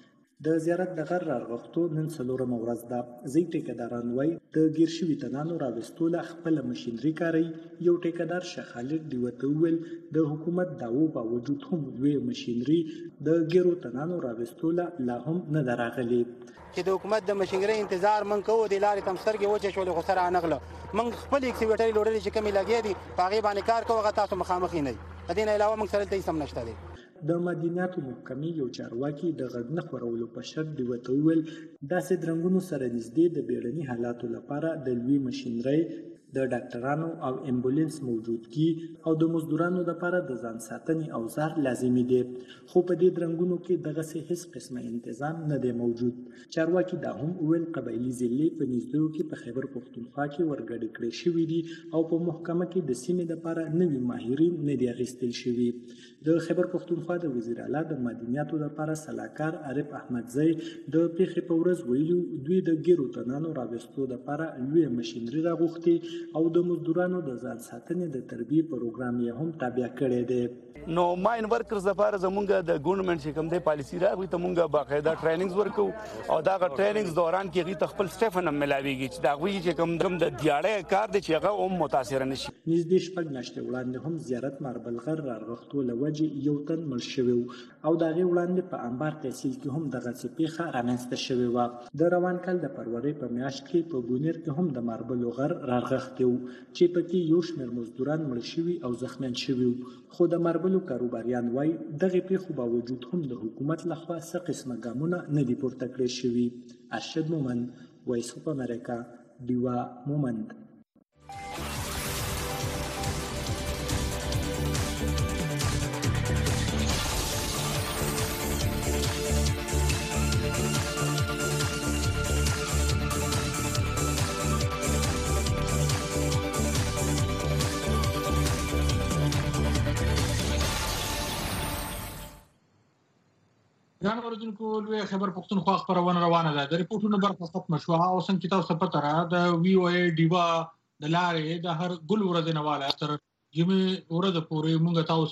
د زیارت د غر رغښتو نن څلورمه ورځ ده. ځینې ټیکهداران وایي د ګیر شوي تنانو راوستو له خپله مشینري کاروي. یو ټیکهدار شاه خالد ډیوه ته وویل د حکومت دعوو باوجود هم دوی مشینري د ګیرو تنانو راوستو له لا هم نه ده راغلې. چې د حکومت د مشینري انتظار من کوو د لارې تم سترګې وچې شولې خو سره رانغله. موږ خپل اکسیویټرې لوړلې چې کمې لګیا دي په هغې باندې کار کوو، هغه تاسو مخامخ یې نه وي. د دې نه علاوه موږ سره دلته هېڅ هم نشته دی. د مدنیاتو محکمې یو چارواکي د غږ نه خپرولو په شرط ډیوه ته وویل داسې درنګونو سره نږدې د بیړني حالاتو لپاره د لوی مشینرۍ د ډاکټرانو او امبولانس موجودګي او د مزدورانو لپاره د ځان ساتنې اوزار لازمي دي، خو په دې درنګونو کې دغسې هیڅ قسمه تنظیم نه دی موجود. چارواکي دا هم وویل قبایلي ضلعې په نږدېو کې په خیبر پښتونخوا کې ورګډې کړې شوي دي او په محکمه کې د سیمې لپاره نوي ماهرین نه دي اخیستل شوي. د خیبر پښتونخوا د وزیر اعلی د مدنیاتو لپاره سلاکار عارف احمدزی د پیښې په ورځ ویلي دوی د ګیرو تنانو راوستو لپاره لویه مشینري راغوښتې او د مزدورانو د ځان ساتنې د تربیې پروګرام یې هم تابع کړی دی. نو ماین ورکرز لپاره زمونږ د ګورنمنت چې کوم دی پالیسي راغی ته مونږ باقاعده ټریننګز ورکو او دا غ ټریننګز دوران کې غي خپل سټیفن هم ملاويږي چې دا غوي چې کوم د دیاړې کار دی چې هغه هم متاثر نشي. نږدې شپږ میاشتې وړاندې هم زیارت ماربلغر رغښتو له وجې یو تن مړ شوی او د هغې وړاندې په انبار تحصیل کې هم دغسې پیښه رامنځته شوې وه. د روان کال د فروری په میاشت کې په بونیر کې هم د ماربلو غر رغښتی و چې پکې یو شمېر مزدوران مړه شوي او زخمیان شوي و، خو د ماربلو کاروباریان وایي دغې پیښو باوجود هم د حکومت لخوا څه قسمه ګامونه نه دي پورته کړی شوي. ارشد مومند، وایس اف امریکا، ډیوه مومند. ګران اوریدونکو لوی خبر پښتونخوا خبرونه روانه ده. د ریپورتونو برخه ختمه شوه او څنګه تاسو ته پته را د وی او ای ډیوا د لارې د هر ګل ورځ نه والا تر جمعې ورځ پورې موږ تاسو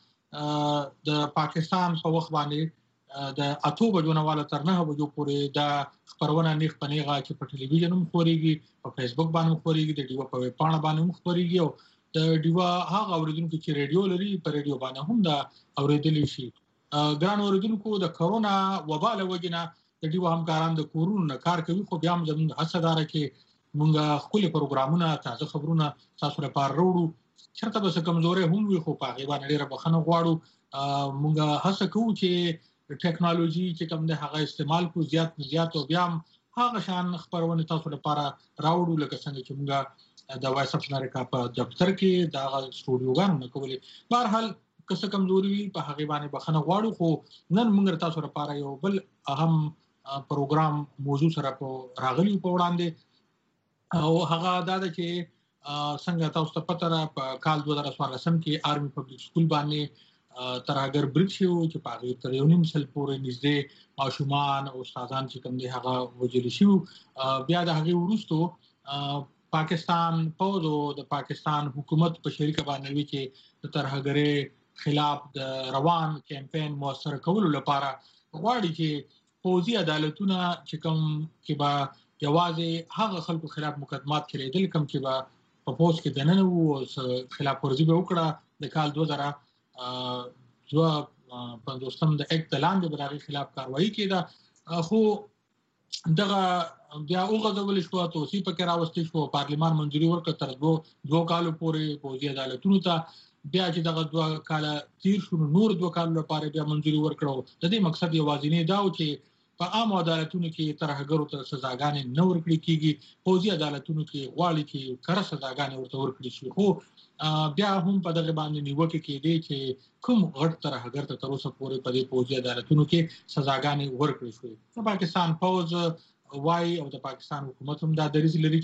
سره د پاکستان په وخت باندې د اته بجو نه والا تر نه بجو پورې د خبرونه نیخ پنیغه چې په ټلویزیون هم خوريږي، په فیسبوک باندې خوريږي، د ډیوا په ویب پاڼه باندې هم خوريږي او د ډیوا هغه اوریدونکو چې ریډیو لري په ریډیو باندې هم دا اوریدلی شي. ګران اوریدونکو د کرونا وبا له وجنه د ډیوا همکاران د کورونو نه کار کوي، خو بیا هم زموږ هڅه ده چې موږ خپل پروګرامونه تازه خبرونه تاسو لپاره وروړو. چېرته به څه کمزوري هم وي خو په هغې باندې ډېره بخښنه غواړو. موږ هڅه کوو چې ټیکنالوژي چې کوم دی هغه استعمال کړو زیات نه زیات او بیا هم هغه شان خبرونه تاسو لپاره راوړو لکه څنګه چې موږ د وایس اف امریکا په دفتر کې د هغه سټوډیوګانو نه کولې. بهرحال که څه کمزوري وي په هغې باندې بخښنه غواړو، خو نن موږ تاسو لپاره یو بل اهم پروګرام موضوع سره په راغلی په وړاندې او هغه دا ده چې څنګه تاسو ته پته ده په کال دوه زره څوارلسم کې آرمي پبلک سکول باندې ترهګر برید شوی و چې په هغې تر یو نیم سل پورې نږدې ماشومان او استادان چې کوم دی هغه وژلي شوي. بیا د هغې وروستو پاکستان پوځ او د پاکستان حکومت په شریکه باندې وي چې د ترهګرۍ خلاف د روان کمپاین موثر کولو لپاره غواړي چې پوځي عدالتونه چې کوم کې به یوازې هغه خلکو خلاف مقدمات کېدل کوم چې به په پوځ کې دننه وو او خلاف ورزي به وکړه. د کال دوه زره دوه پنځوستم د اکټ لاندې به د هغې خلاف کاروایي کېده، خو دغه بیا وغځول شوه، توصیې پکې راوستل شوه، پارلمان منظوري ورکړه تر دوه کالو پورې پوځي عدالتونو ته. بیا چې دغه دوه کاله تیر شو نو نور دوه کالو لپاره بیا منظوري ورکړو. د دې مقصد یوازینی دا و چې په عامو عدالتونو کې ترهګرو ته سزاګانې نه ورکړل کېږي، پوځي عدالتونو کې غواړي چې کره سزاګانې ورته ورکړل شي. خو بیا هم په دغه باندې نیوکې کېدې چې کوم غټ ترهګر ته تر اوسه پورې په دې پوځي عدالتونو کې سزاګانې ورکړل شوې. د پاکستان پوځ وایي او د پاکستان حکومت هم دا دریځ لري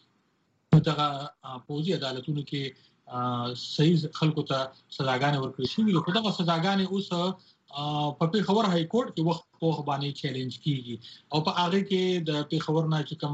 چې دغه پوځي عدالتونو کې صحیح خلکو ته سزاګانې ورکړل شوې، خو دغه سزاګانې اوس په پیښور های کورټ کې وخت په وخت باندې چیلنج کیږي او په هغه کې د پیښور نه چې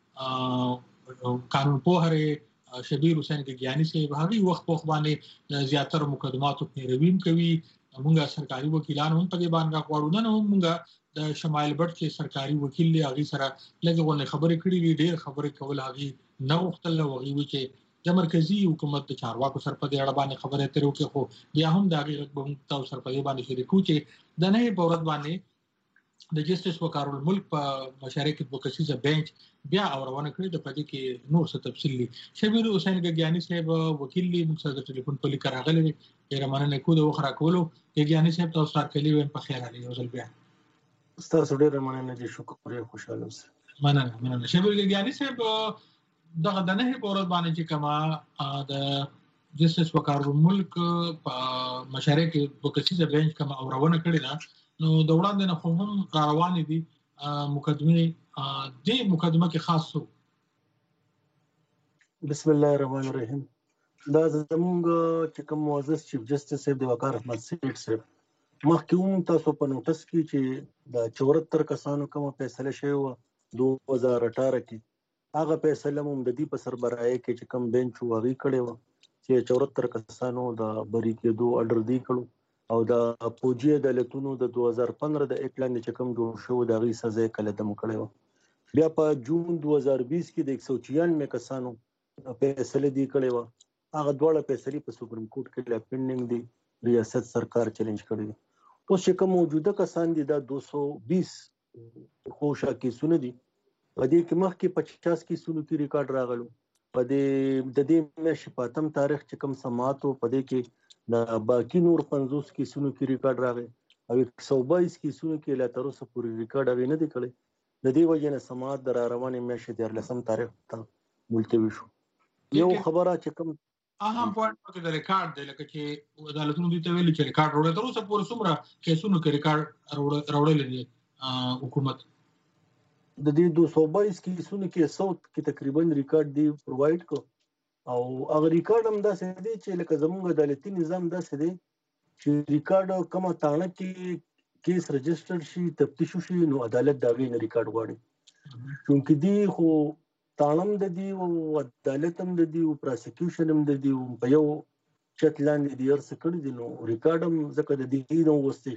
کوم قانون پوهره شبیر حسین ګیانی صاحب هغه وخت په وخت باندې زیاتره مقدماتو پیروي کوي. موږ سرکاري وکیلان هم په دې باندې غواړو. نن هم موږ د شمال بټ چې سرکاري وکیل دی هغه سره لږه غونډه خبرې کړې دي ډېر خبرې کول هغه نه وختل هغه و چې د مرکزی حکومت د چارواکو سره په دې اړه باندې خبرې اترې وکړي خو بیا هم دا غیر به تاسو سره په دې باندې شریکو چې د نه په ورځ باندې د جسټس وقار الملک په مشارکت وکسیزه بنچ بیا اورونه کړی د پدې کې نور څه تفصیل دي شبیر حسین ګیانی صاحب وکیل لی موږ سره ټلیفون په لیک راغلی ډیر مننه کوم د وخره کولو ګیانی صاحب تاسو سره کلی وین په خیر علي یو ځل بیا تاسو ډیر مننه دي شکر خوشاله اوسئ مننه مننه شبیر ګیانی صاحب دغه د نه په ورځ باندې چې کما د جسټس وقار الملک په مشارکت وکسیزه بنچ کما اورونه کړی دا نو د وړاندې نه خو هم روان دي مقدمه دې مقدمه کې خاص سو بسم الله الرحمن الرحیم دا زموږ چې کوم معزز چیف جسټس صاحب د وقار احمد سیټ صاحب مخکې هم تاسو په نوټس کې چې د چورهتر کسانو کومه فیصله شوی و دوه هزار اټھارہ کې هغه فیصله هم د دې په سربراهي کې چې کوم بنچ وغوي کړی و چې چورهتر کسانو د بری کېدو اډر دی کړو او د فوجي عدالتونو د دوه هزار پندرہ د اعلان چې کوم جوړ شو د غي سزا کلدم کړو بیا په جون دوه هزار بیس کې د ایک سو چھیانوے کسانو فیصله دی کړی و هغه ډول فیصله په سپریم کورټ کې لا پینډینګ دی ریاست سرکار چیلنج کړی اوس چې کوم موجوده کسان دي دا دو سو بیس خوشا کې سونه دي په دې کې مخکې پچاس کې سونو کې ریکارډ راغلو په دې د دې مې شپاتم تاریخ چې کوم سماعتو په دې کې د باقی نور پنځوس کې سونو کې ریکارډ راغی او ایک سو بائیس کې سونو کې لا تر اوسه پورې ریکارډ اوی نه دی کړی د دې وجه نه سماعت در روانه مې شه د لسم تاریخ ته ملتوي شو یو خبره چې کوم اهم پوینټ په د ریکارډ دی لکه چې عدالتونو دې ته ویل چې ریکارډ وروړي تر اوسه پورې څومره کیسونو کې ریکارډ راوړل دي حکومت د دې دو سو بائیس کې سونو کې صوت کې تقریبا ریکارډ دی پرووایډ کو او هغه ریکارډ هم داسې دی چې لکه زموږ عدالتي نظام داسې دی چې ریکارډ کومه تانه کې کیس رجسټر شي تفتیش شي نو عدالت دا غي نه ریکارډ غواړي چونکې دی خو تانم د دی او عدالت هم د دی او پروسیکیوشن هم د دی په یو چت لاندې دی ارڅ کړی دی نو ریکارډ هم ځکه د دې نو وسته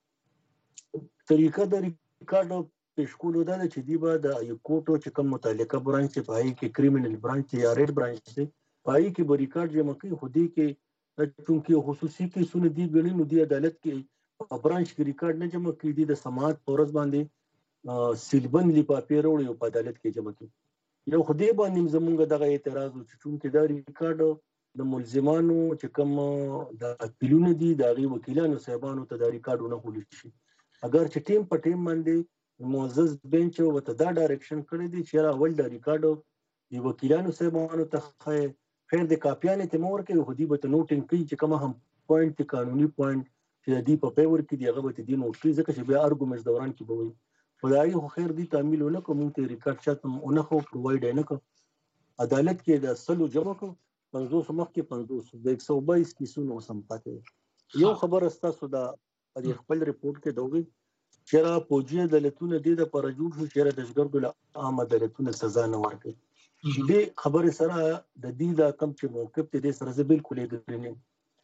شو طریقه د ریکارډ پېښکولو دا چې دی به د یو کوټو چې کوم متعلقه برانچ چې پای کې کریمینل برانچ یا ریډ برانچ دی پای کې به ریکارډ جمع کوي خو دې کې چونکې خصوصي کیسونه دی غړي نو دی عدالت کې برانچ کې ریکارډ نه جمع کوي د سماعت پورز باندې سیلبند لپاره وروړي او په عدالت کې جمع کوي یو خدای باندې زمونږ دغه اعتراض و چې چونکې دا ریکارډ د ملزمانو چې کوم د اپیلونه دي د غي وکیلانو صاحبانو ته د ریکارډونه هولي شي اگر چې ټیم په ټیم باندې معزز بنچ وته دا ډایرکشن کړی دی چې راول د ریکارډ دی وکیلانو صاحبانو ته خیر د کاپیانې ته مور کې خو دی به نوټینګ کوي چې کوم هم پوینټ قانوني پوینټ چې دی په پیور کې دی هغه به دی نوټ کوي ځکه چې بیا ارګومنټس دوران کې به وي خدای خو خیر دی تعمیل نه کوم ته ریکارډ چاته اونخه پرووایډ نه کو عدالت کې د سلو جمع کو پنځوس مخ کې پنځوس د ایک سو بائیس کې سونو سم پاتې یو خبر استاسو دا په خپل ریپورت کې دوی چیرې فوجي عدالتونه د دې پر جوړ شو چیرې د شګردو له عام عدالتونه سزا نه ورکړي دې خبره سره د دې د کم چې موقف ته د سره بالکل یې نه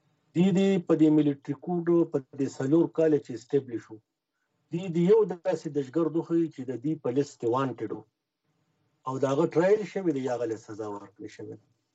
دي دې په دې ملټری کوډ په دې سلور کال چې اسټابلیش شو دې دې یو داسې د شګردو خو چې د دې په لیست وانټډ او داغه ټرایل شوی دی هغه سزا ورکړل شوی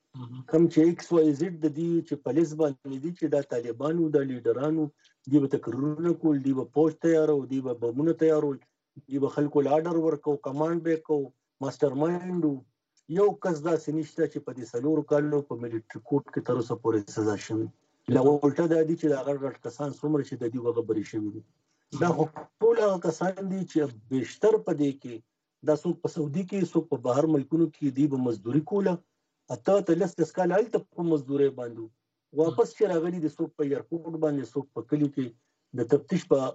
کم چې ایکس واي زد د دې چې په لیست باندې دي چې د طالبانو د لیډرانو دی به تقریرونه کول دی به پوسټ تیارو دی به بمونه تیارو دی به خلکو لاډر ورکو کمانډ به کو ماستر مایند یو کس دا سنشته چې په دې سلور کالو په ملټری کوډ کې تر اوسه پورې سزا شوی لا ولټه د دې چې دا غړ کسان څومره چې د دې وغه بری شوی دي دا ټول کسان دي چې بیشتر په دې کې دا څوک په سعودي کې څوک په بهر ملکونو کې دی به مزدوري کوله اته تلس د سکال الته په مزدوري باندې واپس چې راغلي د څوک په ایرپورټ باندې څوک په کلی کې د تفتیش په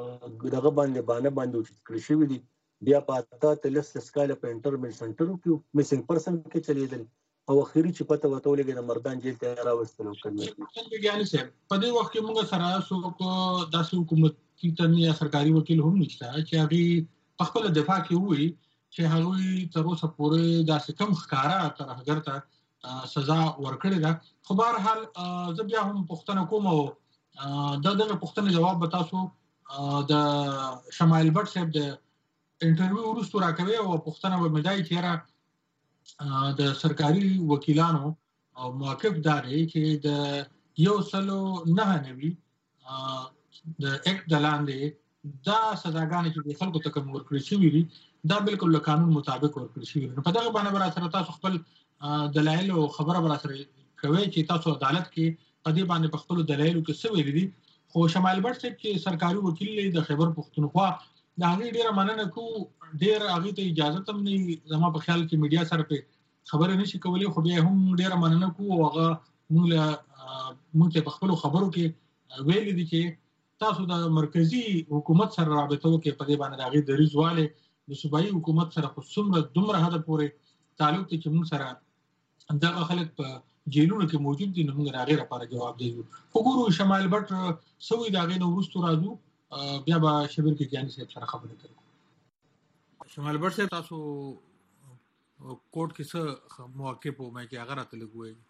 دغه باندې باندې باندې چې کړی شوی دي بیا په اته تلس د سکال په انټرمنټ سنټر کې میسنګ پرسن کې چلیدل او اخیری چې پته وته ولګي د مردان جیل ته راوستل کړي څنګه صاحب په دې وخت کې موږ سره څوک داسې حکومتي تنظیم یا سرکاري وکیل هم نشته چې هغه په خپل دفاع کې وي چې هغه تر اوسه پورې داسې کم ښکارا ترهګر ته سزا ورکړي ده خو بهر حال زه بیا هم پښتنه کوم او دا دغه پښتنه جواب به تاسو د شمایل بټ صاحب د انټرویو وروسته راکوي او پوښتنه به مدای چې د سرکاري وکیلانو او موقف داري چې د یو سلو نه نوي د اکټ د لاندې دا سزاګانې چې د خلکو ته کوم ورکړل شوي دي دا بالکل له قانون مطابق ورکړل شوي دي. په دغه باندې به راسره تاسو خپل دلایل او خبره به راسره کوئ چې تاسو عدالت کې په دې باندې په خپلو دلایلو کې څه ویلي دي. خو شمایل بټ صاحب چې سرکاري وکیل دی د خیبر پښتونخوا د هغې ډېره مننه کوو. ډېر هغې ته اجازت هم نه زما په خیال کې میډیا سره پرې خبرې نه شي کولی، خو بیا هم ډېره مننه کوو او هغه موږ له موږ ته په خپلو خبرو کې ویلي دي چې تاسو د مرکزي حکومت سره رابطه وکړئ په دې باندې د هغې دریځ والی د صوبایي حکومت سره خو څومره دومره حده پورې تعلق دی چې موږ سره دغه خلک په جیلونو کې موجود دي، نو موږ د هغې لپاره جواب دی. خو ګورو شمایل بټ څه وایي د هغې نه وروستو راځو بیا به شبیر کیجاني صاحب سره خبرې کوو. شمایل بټ صاحب تاسو کوټ کې څه موقف و مې چې هغه راته لږ ووایي.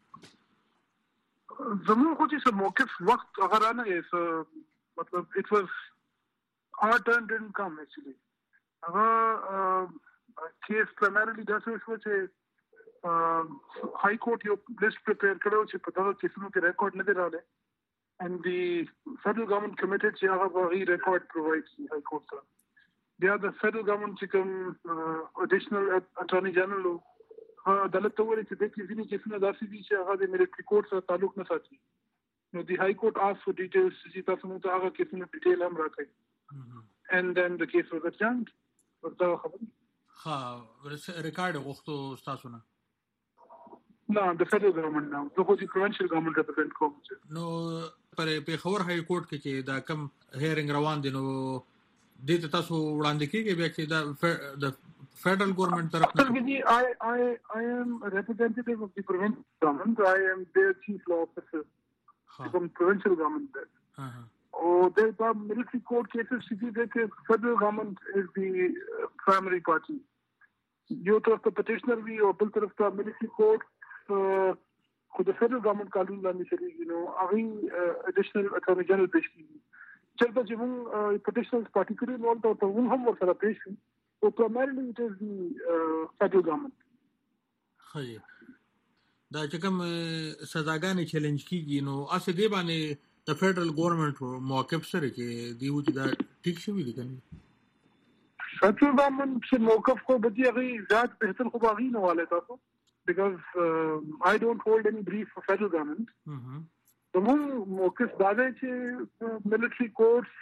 زمون خو چې څه موقف وخت هغه رانه یې مطلب اټ واز our turn didn't come actually. هغه کیس پرایمرلی داسې شو چې هائی کورټ یو لیست پریپیر کړو چې په دغه کیسونو کې ریکارډ نه دی راغلی and the federal government committed چې هغه به هغې ریکارډ پرووایډ کړي هائی کورټ ته. بیا د فederal government چې کوم اډیشنل اټارني جنرال عدالت ته وویل چې دې کې ځینې کیسونه داسې دي چې هغه د ملټري کورټ سره تعلق نه ساتي. نو د هائی کورټ آس فور ډیټیلز چې تاسو موږ ته هغه کیسونه ډیټیل هم راکړئ. and then the case was adjourned. ورته خبرې ها ریکارډ غوښتو ستاسو نه؟ نه د فederal government نه، زه خو د provincial government represent کوم. نو پر پېښور هائی کورټ کې چې دا کم هیرنګ روان دي نو دې ته تاسو وړاندې کېږئ بیا چې دا د فیډرل ګورنمنټ طرف نه؟ I I I am a representative of the provincial government. I am their chief law officer from provincial government there. Uh-huh. or there are military court cases see that the federal government is the uh, primary party. You to the petitioner we or bill taraf the military court uh, the federal government कानून लाने चली you know अभी uh, additional attorney general पेश की चलता जब हम petitioners particularly involved होता है हम वो सारा पेश की तो primarily it is the uh, federal government. हाँ دا چې کوم سزاګانې چیلنج کیږي نو اسه دی باندې د فیډرل ګورنمنټ موقف سره کې دی و چې دا ټیک شوی دی کنه. فیډرل ګورنمنټ چې موقف کو بدی هغه ذات بهتر خو باغی نه والے تاسو because uh, I don't hold any brief for federal government. Mhm. زموږ موقف دا دی چې military courts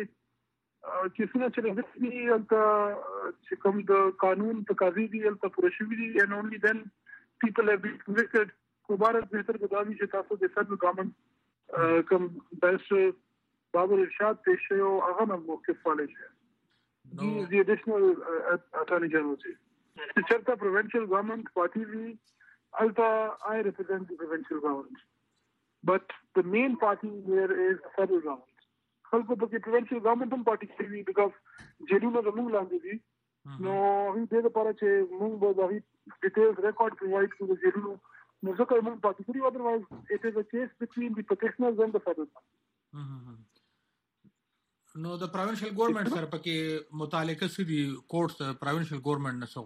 کې کیسونه چې راځي البته چې کوم د قانون تقاضي دي البته پوره شوي دي and only then people have been convicted. مبارک بهتر بداوی چې تاسو د فیډرل ګورنمنټ کوم بیرسټر بابر ارشاد پیش شوی او هغه نه موقف والے شي. The additional uh, attorney general ji. The Charta provincial government party we alta I represent the provincial government. But the main party here is the federal government. Khalko the provincial government um party we because jelu na zamung landi di. No we did the para che mung bo dahi details record provide to the jelu. No so mung party otherwise it is a case between the petitioners and the federal government. Mhm. نو د پروینشل ګورنمنت سره پکې متعلقه سړي کوټس د پروینشل ګورنمنت نه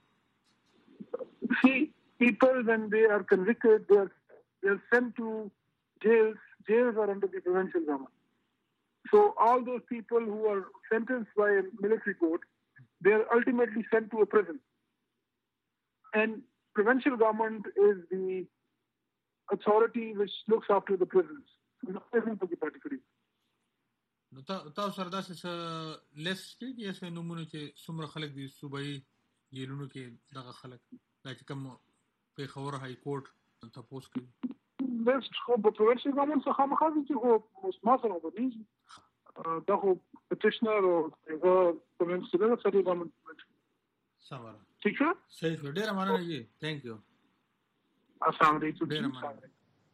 سغوړي. See people when they are convicted they are they are sent to jails. Jails are under the provincial government. So all those people who are sentenced by a military court they are ultimately sent to a prison. And provincial government is the authority which looks after the prisons. Not everybody particularly. نو تاسو سره داسې لیست کې یا څه نمونه چې څومره خلک دي صوبایي جیلونو کې دغه خلک دا چې کوم پېښور هائی کورټ تپوس کوي لیست خو په پروینشل ګورنمنټ څخه خامخا دي چې خو ما سره ودی دا خو پټیشنر او هغه پروینشل له فederal ګورنمنټ سماره ٹھیک ہے صحیح ډېر مننه جی ثانک یو السلام علیکم ډېر مننه.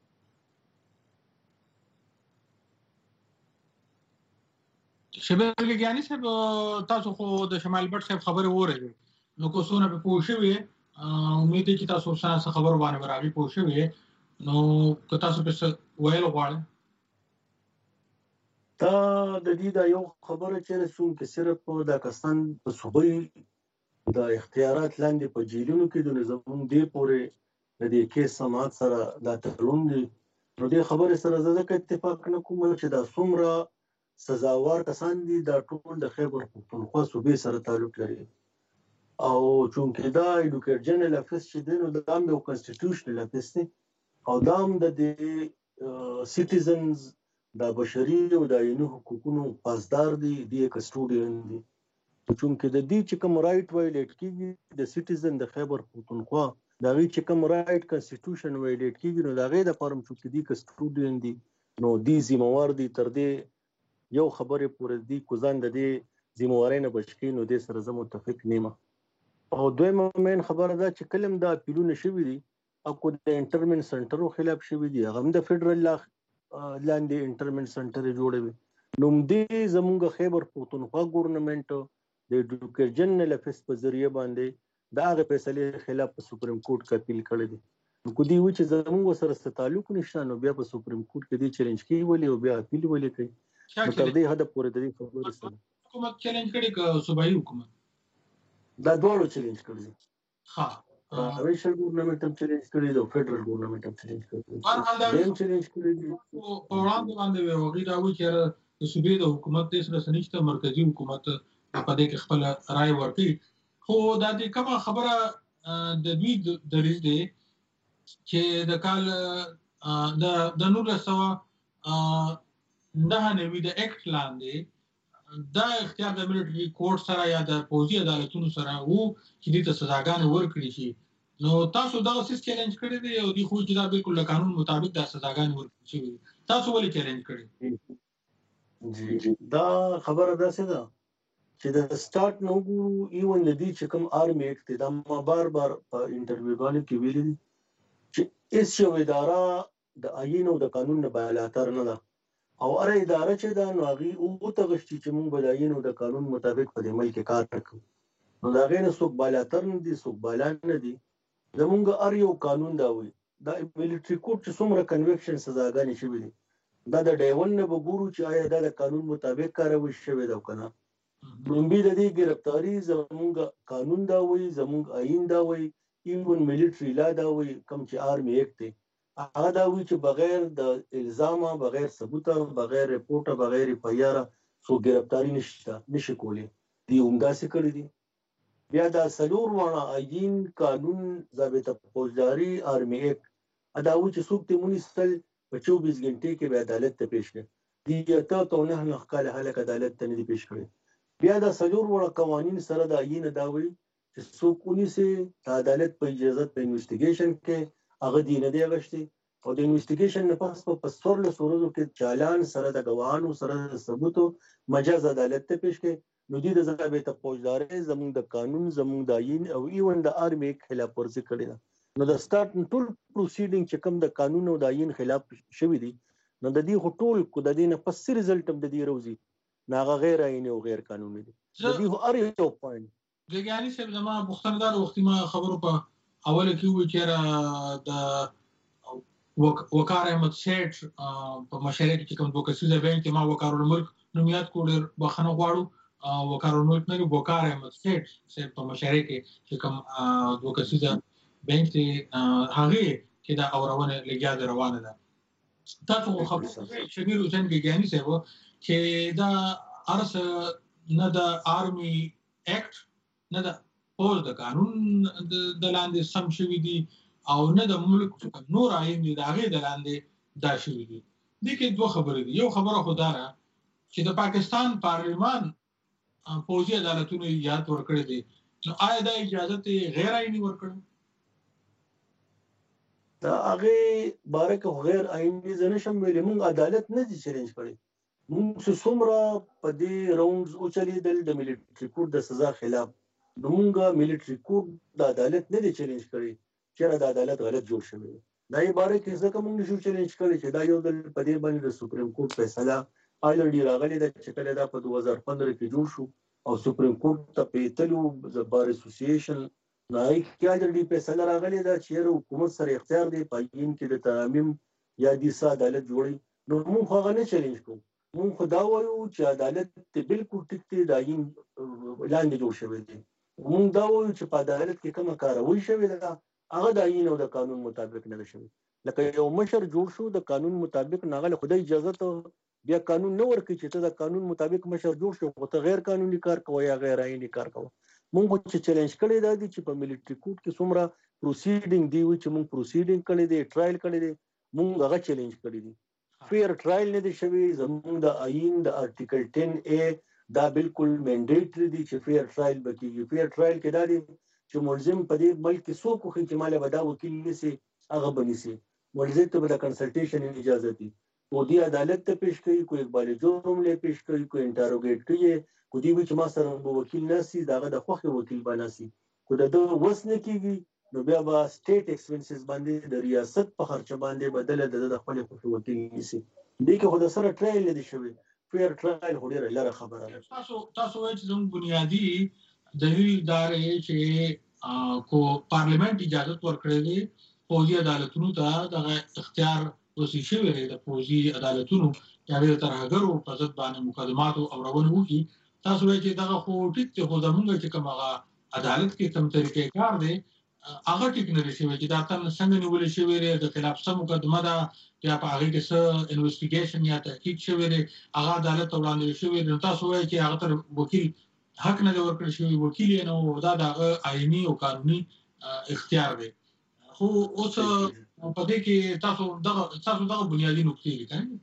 شبیر لګیانی صاحب تاسو خو د شمال بټ صاحب خبره وره نو کو سونه په پوښوي امید دي چې تاسو سره خبر باندې راغی پوښوي نو که تاسو په ویل غواړئ. دا د دې دا یو خبره چې څومره صرف د کسان په صوبې د اختیارات لاندې په جیلونو کې د نظام دی پورې د دې کیس سماعت سره دا تړون دی. نو دې خبرې سره زه ځکه اتفاق نه کوم چې دا څومره سزاوار کسان دي دا ټول د خیبر پښتونخوا صوبې سره تعلق لري او چونکې دا ایډوکیټ جنرال افیس چې دی نو دا هم یو کنسټیټیوشنل افیس دی او دا هم د دې سیټیزنز د بشري او د عیني حقوقونو پاسدار دي دی کسټوډین دي چونکې د دې چې کوم رائټ وایلیټ کیږي د سیټیزن د خیبر پښتونخوا دا وی چې کوم رائټ کنسټیټیوشن وایلیټ کیږي نو دا غي د فارم چې دی کسټوډین دي نو دی ذمہوار دي تر دې یو خبره پورې دی کوزان د دې ذمہوارۍ نه بچی نو دې سره زه متفق نیمه. او دویمه مین خبره ده چې کلم دا اپیلونه شوي دي او کو د انټرمنټ سنټرو خلاف شوي دي هغه هم د فدرال لا لاندې انټرمنټ سنټر جوړوي نو دې زمونږ خیبر پښتونخوا ګورنمنت د ایډوکیټ جنرال افیس په ذریعہ باندې دا هغه فیصلې خلاف په سپریم کورټ کې اپیل کړی دي نو کو دی و چې زمونږ سره ست تعلق نشته نو بیا په سپریم کورټ کې دی چیلنج کوي ولې او بیا اپیل ولې کوي نو تر دې حد پورې د دې خبرې سره حکومت چیلنج کړي که صوبایي حکومت دا دواړو چیلنج کړي ها پروینشل ګورنمنت هم چیلنج کړي دی او فدرال ګورنمنت هم چیلنج کړي دی هم چیلنج کړي دي په وړاندې باندې وګړي دا وایي چې د صوبې د حکومت د سره سنشته مرکزی حکومت په دې کې خپل رائے ورکړي خو دا د کومه خبره د دوی د ریز دی چې د کال د د نور سوا نه نوی د اکټ لاندې دا اختیار د ملټری کورټ سره یا د پوځي عدالتونو سره وو چې د سزاګانې ورکړي شي نو تاسو دا اوس چیلنج کړی دی او دی خو چې دا بالکل د قانون مطابق د سزاګانې ورکړي شي تاسو ولې چیلنج کړی جی دا خبره ده څه ده چې د سٹارټ نو ګورو ایون د دې چې کوم آرمي اکټ دا ما بار بار په انټرویو باندې کې ویلي چې اس یو اداره د آئین او د قانون نه بالاتر نه ده او اره اداره چې دا نو هغه او تغشتي چې موږ د آئین او د قانون مطابق په عمل کې کار وکړو نو دا غیر څوک بالاتر نه دي څوک بالا نه دي زمونږ ار یو قانون دا وي دا ملټری کورټ چې څومره کنویکشن سزاګانې شوي دي دا د ډیون نه وګورو چې آیا دا د قانون مطابق کاروي شوی دا کنه لومبي د دې گرفتاری زمونږ قانون دا وي زمونږ آئین دا وي ایون ملټری لا دا وي کوم چې آرمي اکټ دی هغه دا وی چې بغیر د الزامه بغیر ثبوته بغیر رپورټه بغیر پیاره سو گرفتاری نشته نشي کولی دی عمده سي کړی دي بیا دا سلور وانه آئین قانون ضابطه فوجداري آرمي اکټ ادا و چې څوک ته مونږ په چوبیس غنټې کې به عدالت ته پیش کړي دی ته ته نه نه کال هله عدالت ته نه پیش کړي بیا دا سلور وانه قوانين سره د آئین دا وی چې څوک ونی سي عدالت په اجازه په انویسټیګیشن کې هغه دی نه دی غشتي او د انویسټیګیشن نه پس په پستور له سورو کې چالان سره د غواهانو سره د ثبوتو مجاز عدالت ته پیش کړي نو دي د ضابطه فوجداري زموږ د قانون زموږ د آئین او ایون د آرمي خلاف ورزي کړي نو د سٹارټ ټول پروسیډینګ چې کوم د قانون او د آئین خلاف شوی دي نو د دې ټول کو د دې نه پس ریزلټ هم د دې روزي ناغه غیر آئینی او غیر قانوني دي د دې هر یو پوینټ ګګانی صاحب زما مختندار وخت ما خبرو په اوله کې وی چې د وقار احمد سیټ په مشارکت کې کوم دوه کسیزه بینک ما وقار الملک نومیات کوډر بخنه غواړو وقار الملک نه وقار احمد سیټ چې په مشارکت کې کوم دوه کسیزه بینک ته هغه کې دا اورونه لګیا روانه ده تاسو خبر شبیر حسین ګګانی صاحب چې دا ارس نه د آرمي اکټ نه د پوز د قانون د لاندې سم شوي دي او نه د ملک نور آئین دي د هغې د لاندې دا شوي دي دې کې دوه خبرې دي یو خبره خو دا ده چې د پاکستان پارلمان پوځي عدالتونو اجازه ورکړې دي نو آیا دا اجازه غیر آئینی ورکړي دا هغې باره کې غیر آئیني زه نشم ویلی موږ عدالت نه دي چیلنج کړی موږ چې څومره په دې راونډز وچلېدل د ملټري کورټ د سزا خلاف نو موږ ملټري کورټ د عدالت نه دی چیلنج کړی چېرې د عدالت غلط جوړ شوی دا یې باره کې ځکه موږ نشو چیلنج کړی چې دا یو ځل په دې باندې د سپریم کورټ فیصله آلریډي راغلې ده چې کله دا په دوه هزار پندرہ کې جوړ شو او سپریم کورټ ته په تلو د بار اسوسییشن نه کې آلریډي فیصله راغلې ده چې حکومت سره اختیار دی په آئین کې د ترامیم یا د عدالت جوړي نو موږ هغه نه چیلنج کوو مونږ خو دا وایو چې عدالت بالکل ټیک دی د آیین لاندې جوړ شوی دی. مونږ دا وایو چې په عدالت کې کومه کاروي شوې ده هغه د آیین او د قانون مطابق نه ده شوې. لکه یو مشر جوړ شو د قانون مطابق نه هغه خدای اجازه ته بیا قانون نه ورکوي چې ته د قانون مطابق مشر جوړ شو خو ته غیر قانوني کار کوه یا غیر آییني کار کوه. مونږ چې چیلنج کړی دا دي چې په ملټري کوډ کې څومره پروسیډینګ دی وي چې مونږ پروسیډینګ کړی دی ټرایل کړی دی مونږ هغه چیلنج کړی دی. فیر ټرایل نه دی شوی زمونږ د آیین د آرټیکل ټین اے دا بالکل مینډیټری دی چې فیر ټرایل به کېږي. فیر ټرایل کې دا دی چې ملزم په دې ملک کې څوک وښیي چې ماله به دا وکیل نیسي هغه به نیسي. ملزم ته به د کنسلټیشن اجازه دي او دی عدالت ته پیش کوي کوئی اقبال جرم له پیش کوي کوئی انټروګیټ کوي کو دی چې ما سره به وکیل ناسي داغه د خوخي وکیل بناسي کو د وس نه کیږي نو بیا به سټیټ ایکسپنسز باندې د ریاست په خرچ باندې بدله د خپل خوخي وکیل نیسي. دې کې خو د سره ټرایل نه دی شوی. فیر ټرایل خو ډیره لاره خبره ده. تاسو تاسو وایئ چې زموږ بنیادی دلیل دا دی چې کو پارلیمنت اجازه ورکړي دی فوجي عدالتونو ته دغه اختیار وسی شوی دی د فوجي عدالتونو چې هغه ترهګرو په ضد باندې مقدمات او اورونه وکړي. تاسو وایئ چې دغه خو ټیک دی خو زموږ چې کوم هغه عدالت کې کوم طریقې کار دی هغه ټیک نه دی شوی چې دا تل څنګه نیول شوی دی د خلاف څه مقدمه ده یا په هغه کې څه انویسټیګیشن یا تحقیق شوی دی هغه عدالت وړاندې شوی دی. تاسو وایئ چې هغه تر وکیل حق نه دی ورکړل شوی وکیل یې نو دا د آئینی او قانوني اختیار دی. خو اوس په دې کې تاسو دغه تاسو دغه بنیادی نقطې لیکئ.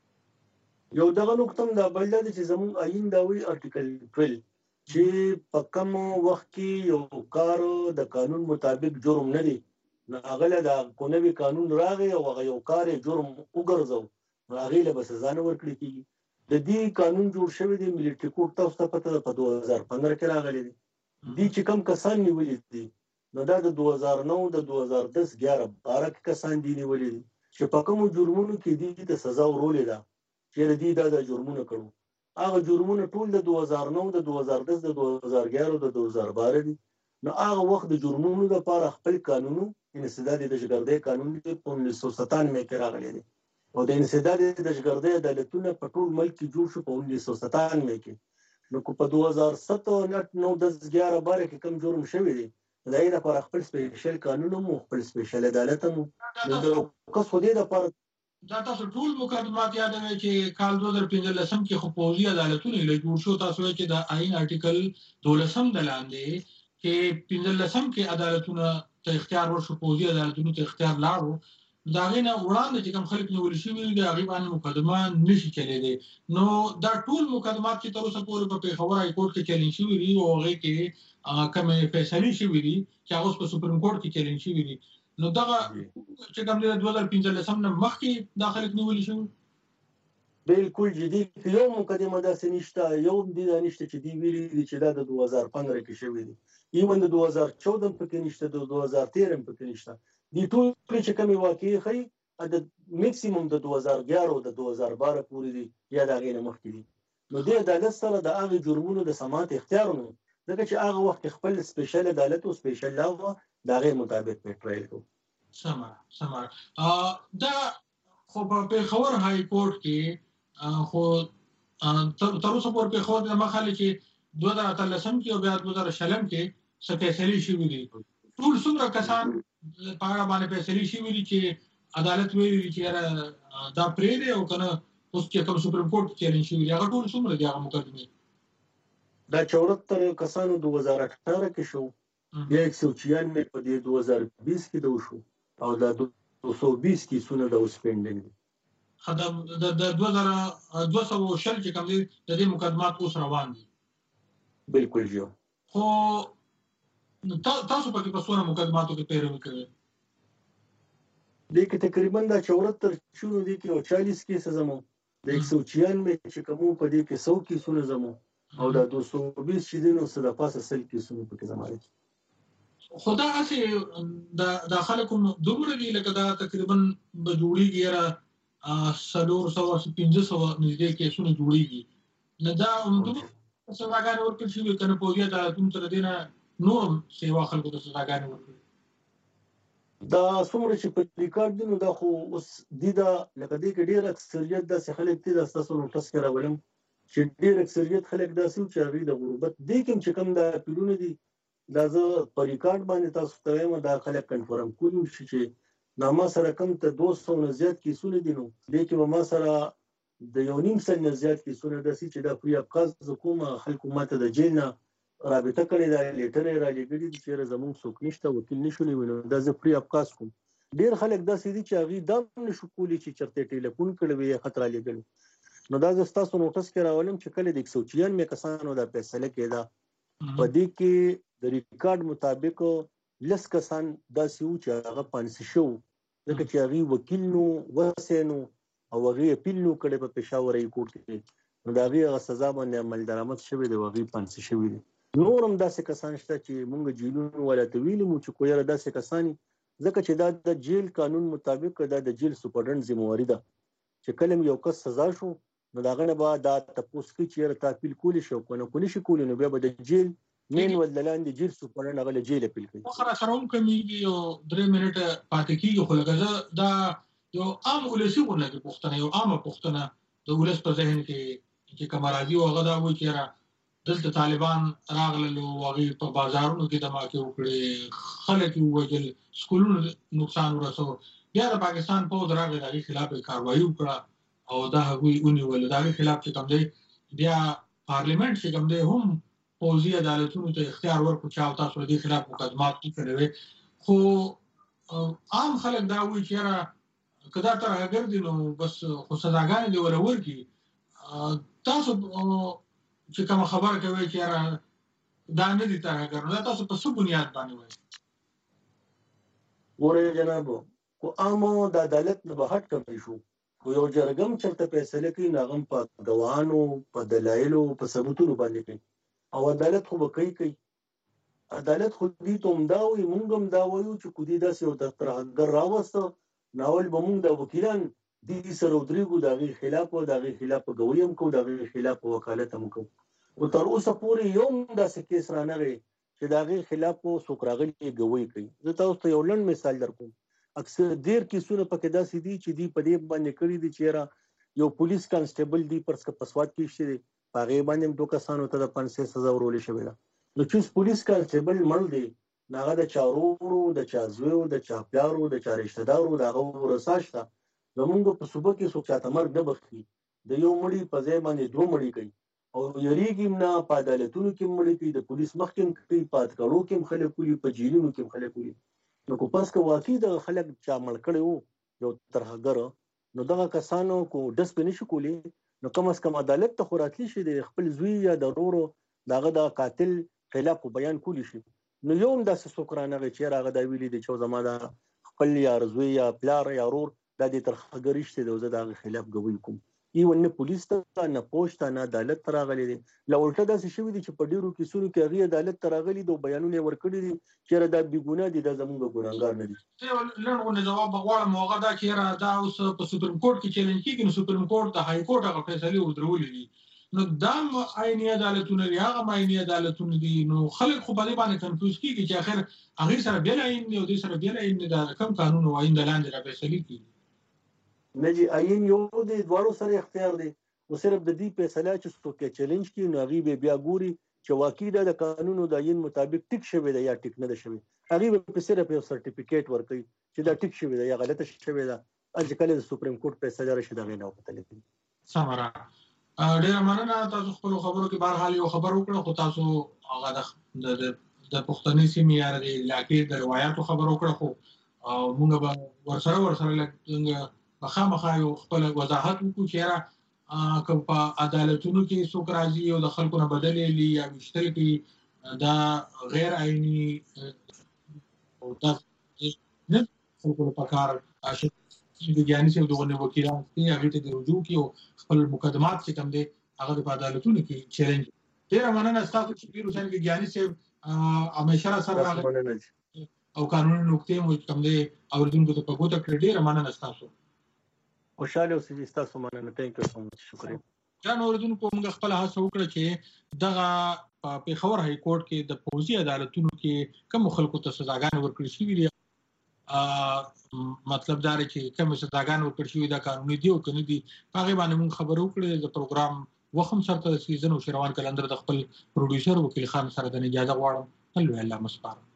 یو دغه نقطه هم دا بل دی چې زموږ آیین دا وایي ارټیکل ټویلو چې په کوم وخت کې یو کار د قانون مطابق جرم نه دی نو هغه له د قانوني قانون راغی او هغه یو کار جرم وګرځاو نو هغې له به سزا نه ورکړل کېږي. د دې قانون جوړ شوی دی ملټري کوډ تاسو ته پته ده په دوه هزار پندره کې راغلی دی. دې چې کوم کسان نیولي دي نو دا د دوه هزار نو د دوه هزار دس ګیاره باره کې کسان دي نیولي دي چې په کومو جرمونو کې دي ته سزا ورولې ده چې دوی دا د جرمونه کړو. هغه جرمونه ټول د دوه هزار نو د دوه هزار دس د دوه هزار ګیاره د دوه هزار باره دي. نو هغه وخت د جرمونو لپاره خپل قانونو انسداد دهشتګردۍ قانون په انیس سو ستانوي کې راغلی دی او د انسداد دهشتګردۍ عدالتونه په ټول ملک کې جوړ شو په انیس سو ستانوي کې. نو کو په دوه هزار سات او نو دس ګیاره باره کې کم جرم شوی دی د دې لپاره خپل سپیشل قانون مو خپل سپیشل عدالت مو نو کس خو دې لپاره دا تاسو ټول مقدمات یادوي چې کال دوه هزار پنځلسم کې خو پوځي عدالتونه له جوړ شو. تاسو وایئ چې د آئین آرټیکل دولسم د لاندې چې پنځلسم کې عدالتونه ته اختیار ورشو پوځي عدالتونو ته اختیار لاړو د هغې نه وړاندې چې کوم خلک نیول شوي دي د هغې باندې مقدمه نشي چلېدی. نو دا ټول مقدمات چې تر اوسه پورې په پېښور های کورټ کې چلنج شوي دي او هغې کې کومې فیصلې شوي دي چې هغه اوس په سپریم کورټ کې چلنج شوي دي. نو دغه چې کوم دی د دوه هزار پنځلسم نه مخکې دا خلک نیولي شوي بالکل جدي یو مقدمه داسې نشته یو هم دې دا نشته چې دوی ویلي دي چې دا د دوه هزار پندره کې شوي دي. ایون د دوه هزار چودہ هم پکې نشته د دوه هزار تیرہ هم پکې نشته. دې ټولې چې کومې واقعې ښیي د میکسیموم د دوه هزار ګیاره او د دوه هزار باره پورې دي یا د هغې نه مخکې دي. نو دې عدالت سره د هغې جرمونو د سماعت اختیار نه ځکه چې هغه وخت خپل سپیشل عدالت او سپیشل لا وه د هغې مطابق پې ټرایل کوو. سمه سمه دا خو په پېښور های کورټ کې خو تر اوسه پورې پېښور د مخالي چې دوه هزار اتلسم کې او بیا دوه هزار شلم کې څه فیصلې شوي دي. ټول څومره کسان په هغه باندې فیصلې شوي دي چې عدالت ویلي دي چې یاره دا پرېږدی او که نه اوس چې کوم سپریم کورټ کې چلنج شوي دي هغه ټول څومره دي هغه مقدمې؟ دا چورہتر کسانو دوه هزار اٹھارہ کې شو بیا ایک سو چھیانوے په دې دوه هزار بیس کې د وشو او دا دوه سو بیس کیسونه د اوس پینډینګ دي. د دوه هزار دوه سوه شل چې کوم دي د دې مقدمات اوس روان دي. بالکل جو خو تاسو پکې په څومره مقدماتو کې پیروي کوئ؟ دې کې تقریبا دا چورہتر شونو دي کې او چالیس کیسه زمو د ایک سو چھیانوے چې کوم په دې کې سو کیسونه زمو او دا دوه سو بیس چې دي نو څه د پاسه سل کیسونه پکې زما دي. خو دا هسې د خلکو دومره دي لکه دا تقریبا به جوړېږي یاره څلور سوه پنځه سوه نږدې کیسونه جوړېږي. نو دا همدومره سزاګانې ورکړل شوي که نه پوځي عدالتونو ته د دې نه نور هم سیوا خلکو ته سزاګانې ورکړي؟ دا څومره چې په ریکارډ دي نو دا خو اوس دي دا لکه دې کې ډېر اکثریت داسې خلک دي دا ستاسو نوټس کې راولم چې ډېر اکثریت خلک داسې وو چې هغوی د غربت دې کې هم چې کوم دا اپیلونه دي دا زه په ریکارډ باندې تاسو ته وایم دا خلک کنفرم کولی شي چې دا ما سره کوم ته دوه سوه نه زیات کیسونه دي نو دې کې به ما سره د یو نیم سل نه زیات کیسونه داسې چې دا فری ابقاز زه کوم خلکو ماته د جیل نه رابطه کړې ده لیټر یې رالیږلي دي چېرې زموږ څوک نشته وکیل نشو نیولی نو دا زه فری ابقاز کوم ډېر خلک داسې دي چې هغوی دا هم نشو کولی چې چېرته ټلیفون کړی وي یا خط رالیږلی نو دا زه ستاسو نوټس کې راولم چې کله د یک سو چیانوې کسانو دا فیصله کېده په دې کې د ریکارډ مطابق لس کسان داسې وو چې هغه پانسي شوي ځکه چې هغوی وکیل نو وسی نو او هغوی اپیل نو کړی په پېښور های کورټ کې نو د هغوی هغه سزا باندې عمل درآمد شوی دی او هغوی پانسي شوي دي نور هم داسې کسان شته چې موږ جیلونو والا ته ویلي مو چې کویره داسې کسان ځکه چې دا د جیل قانون مطابق دا د جیل سپرډنټ ذمهواري ده چې کله یو کس سزا شو نو د هغه نه به دا تپوس کوي چې یاره ته اپیل کولی شي او که نه کو نشي کولی نو بیا به د جیل مین ول د لاندې جیل سپرډنټ هغه له جیل اپیل کوي خو سره هم کمیږي یو درې منټه پاتې کېږي خو لکه زه دا یو عام ولسي غونډه کې پوښتنه یو عامه پوښتنه د ولس په ذهن کې چې کومه راځي او هغه دا وایي چې یاره دلته طالبان راغلل او هغوی په بازارونو کې دماکې وکړې خلک یې ووژل سکولونو نقصان ورسو بیا د پاکستان پوځ راغی د هغې خلاف یې کاروایي وکړه او دا هغوی ونیول د هغې خلاف چې کوم دی بیا پارلیمنټ چې کوم دی هم پوځي عدالتونو ته اختیار ورکړو چې او تاسو د دې خلاف مقدمات وکړی وی خو عام خلک دا وایي چې یاره که دا ترهګر دي نو بس خو سزاګانې دې ورله ورکړي تاسو چې کومه خبره کوي چې یاره دا نه دي ترهګر نو دا تاسو په څه بنیاد باندې وایي ګورئ جنابو خو عامو د عدالت نه به هټ کړی شو خو یو جرګه هم چېرته فیصله کوي نو هغه هم په ګواهانو په دلایلو په ثبوتونو باندې کوي او عدالت خو به کوي کوي عدالت خو دې ته هم دا وایي مونږ هم دا وایو چې کو دې داسې یو ترهګر راوسته نو اول به مونږ د وکیلان دې سره ودرېږو د هغې خلاف او د هغې خلاف په ګویي هم کوو د هغې خلاف په وکالت هم کوو خو تر اوسه پورې یو هم داسې کیس رانغی چې د هغې خلاف څوک راغلي ګویي کوي زه تاسو ته یو لنډ مثال در کوم اکثر ډېر کیسونه پکې داسې دي چې دوی په دې باندې کړي دي چې یاره یو پولیس کانسټیبل دی پرس که په سوات کې ایښی دی په هغې باندې هم دوه کسانو ته د پانسۍ سزا ورولې شوې ده نو چې پولیس کانسټیبل مړ دی نو هغه د چا ورورو د چا زویو د چا پلارو د چا رشته دارو د هغه ورثه شته زمونږ په صوبه کې څوک چاته مرګ نه بخښي د یو مړي په ځای باندې دوه مړي کوي او یریږي هم نه په عدالتونو کې هم مړي کوي د پولیس مخکې هم کوي په اتکړو کې هم خلک ولي په جیلونو کې هم خلک ولي نو که پس که واقعي دغه خلک چا مړ کړی وو یو ترهګر نو دغه کسانو کو ډس پې نشي کولی نو کم از کم عدالت ته خو راتلی شي د خپل زوی یا د ورورو د هغه د قاتل خلاف خو بیان کولی شي نو یو هم داسې څوک رانغی چې هغه دا ویلي دی چې زما د خپل یا زوی یا پلار یا ورور دا د ترهګري شته دی او زه د هغې خلاف ګویي کوم ایون نه پولیس ته نه پوسټ ته نه عدالت ته راغلی دی لا الټه داسې شوي دي چې په ډېرو کیسونو کې هغې عدالت ته راغلي دي او بیانونه یې ورکړي دي چې یاره دا بېګناه دي دا زموږ ګناهګار نه دي زه یو لنډ غوندې ځواب غواړم هغه دا چې یاره دا اوس په سپریم کورټ کې چیلنج کېږي نو سپریم کورټ د های کورټ هغه فیصلې ودرولې دي نو دا هم عیني عدالتونه دي هغه هم عیني عدالتونه دي نو خلک خو په دې باندې کنفیوز کېږي چې اخر هغې سره بېل عین دی او دې سره بېل عین دی دا کوم قانون او عین د لاندې را فیصلې کېږي نه جي عین یو دی دواړو سره اختیار دی او صرف د دې فیصله چې څوک یې چیلنج کړي نو هغې به بیا ګوري چې واقعي دا د قانون او د عین مطابق ټیک شوی دی یا ټیک نه ده شوی هغې به په صرف یو سرټیفیکیټ ورکوي چې دا ټیک شوی دی یا غلطه شوې ده چې کله د سپریم کورټ فیصله راشي د هغې نه وکتلی کړي سمه ده ډېره مننه تاسو خپلو خبرو کې بهرحال یو خبر وکړه خو تاسو هغه د د پښتنې سیمې یا د علاقې د روایاتو خبر وکړه خو موږ به ورسره ورسره لږ خامخا یو خپل وضاحت وکړو چې یاره که په عدالتونو کې څوک راځي او د خلکو نه بدلې لي یا ویشتل کوي دا غیر عیني او دا نه خلکو له پکار د ګیاني صاحب دغه وکیلان دي هغې ته د رجوع کړي او خپل مقدمات چې کوم دی هغه د په عدالتونو کې چیلنج ډېره مننه ستاسو چې پیر حسین ګیاني صاحب همیشه را سره راغلی او قانوني نقطې مو کوم دی اورېدونکو ته په ګوته کړې ډېره مننه ستاسو خوشحاله اوسئ ستاسو مننه تھینک یو سو مچ شکریہ جان اوریدونکو موږ خپل هڅه وکړه چې دغه په پېښور های کورټ کې د پوځي عدالتونو کې کوم خلکو ته سزاګانې ورکړل شوې دي مطلب دا چې کوم سزاګان ورکړ شوی دا قانوني دی او کني دي هغه باندې موږ خبرو کړې د پروګرام وخم سره د سیزن او شروان کلندر د خپل پروډوسر وکیل خان سره د اجازه غواړم الله الله مسپار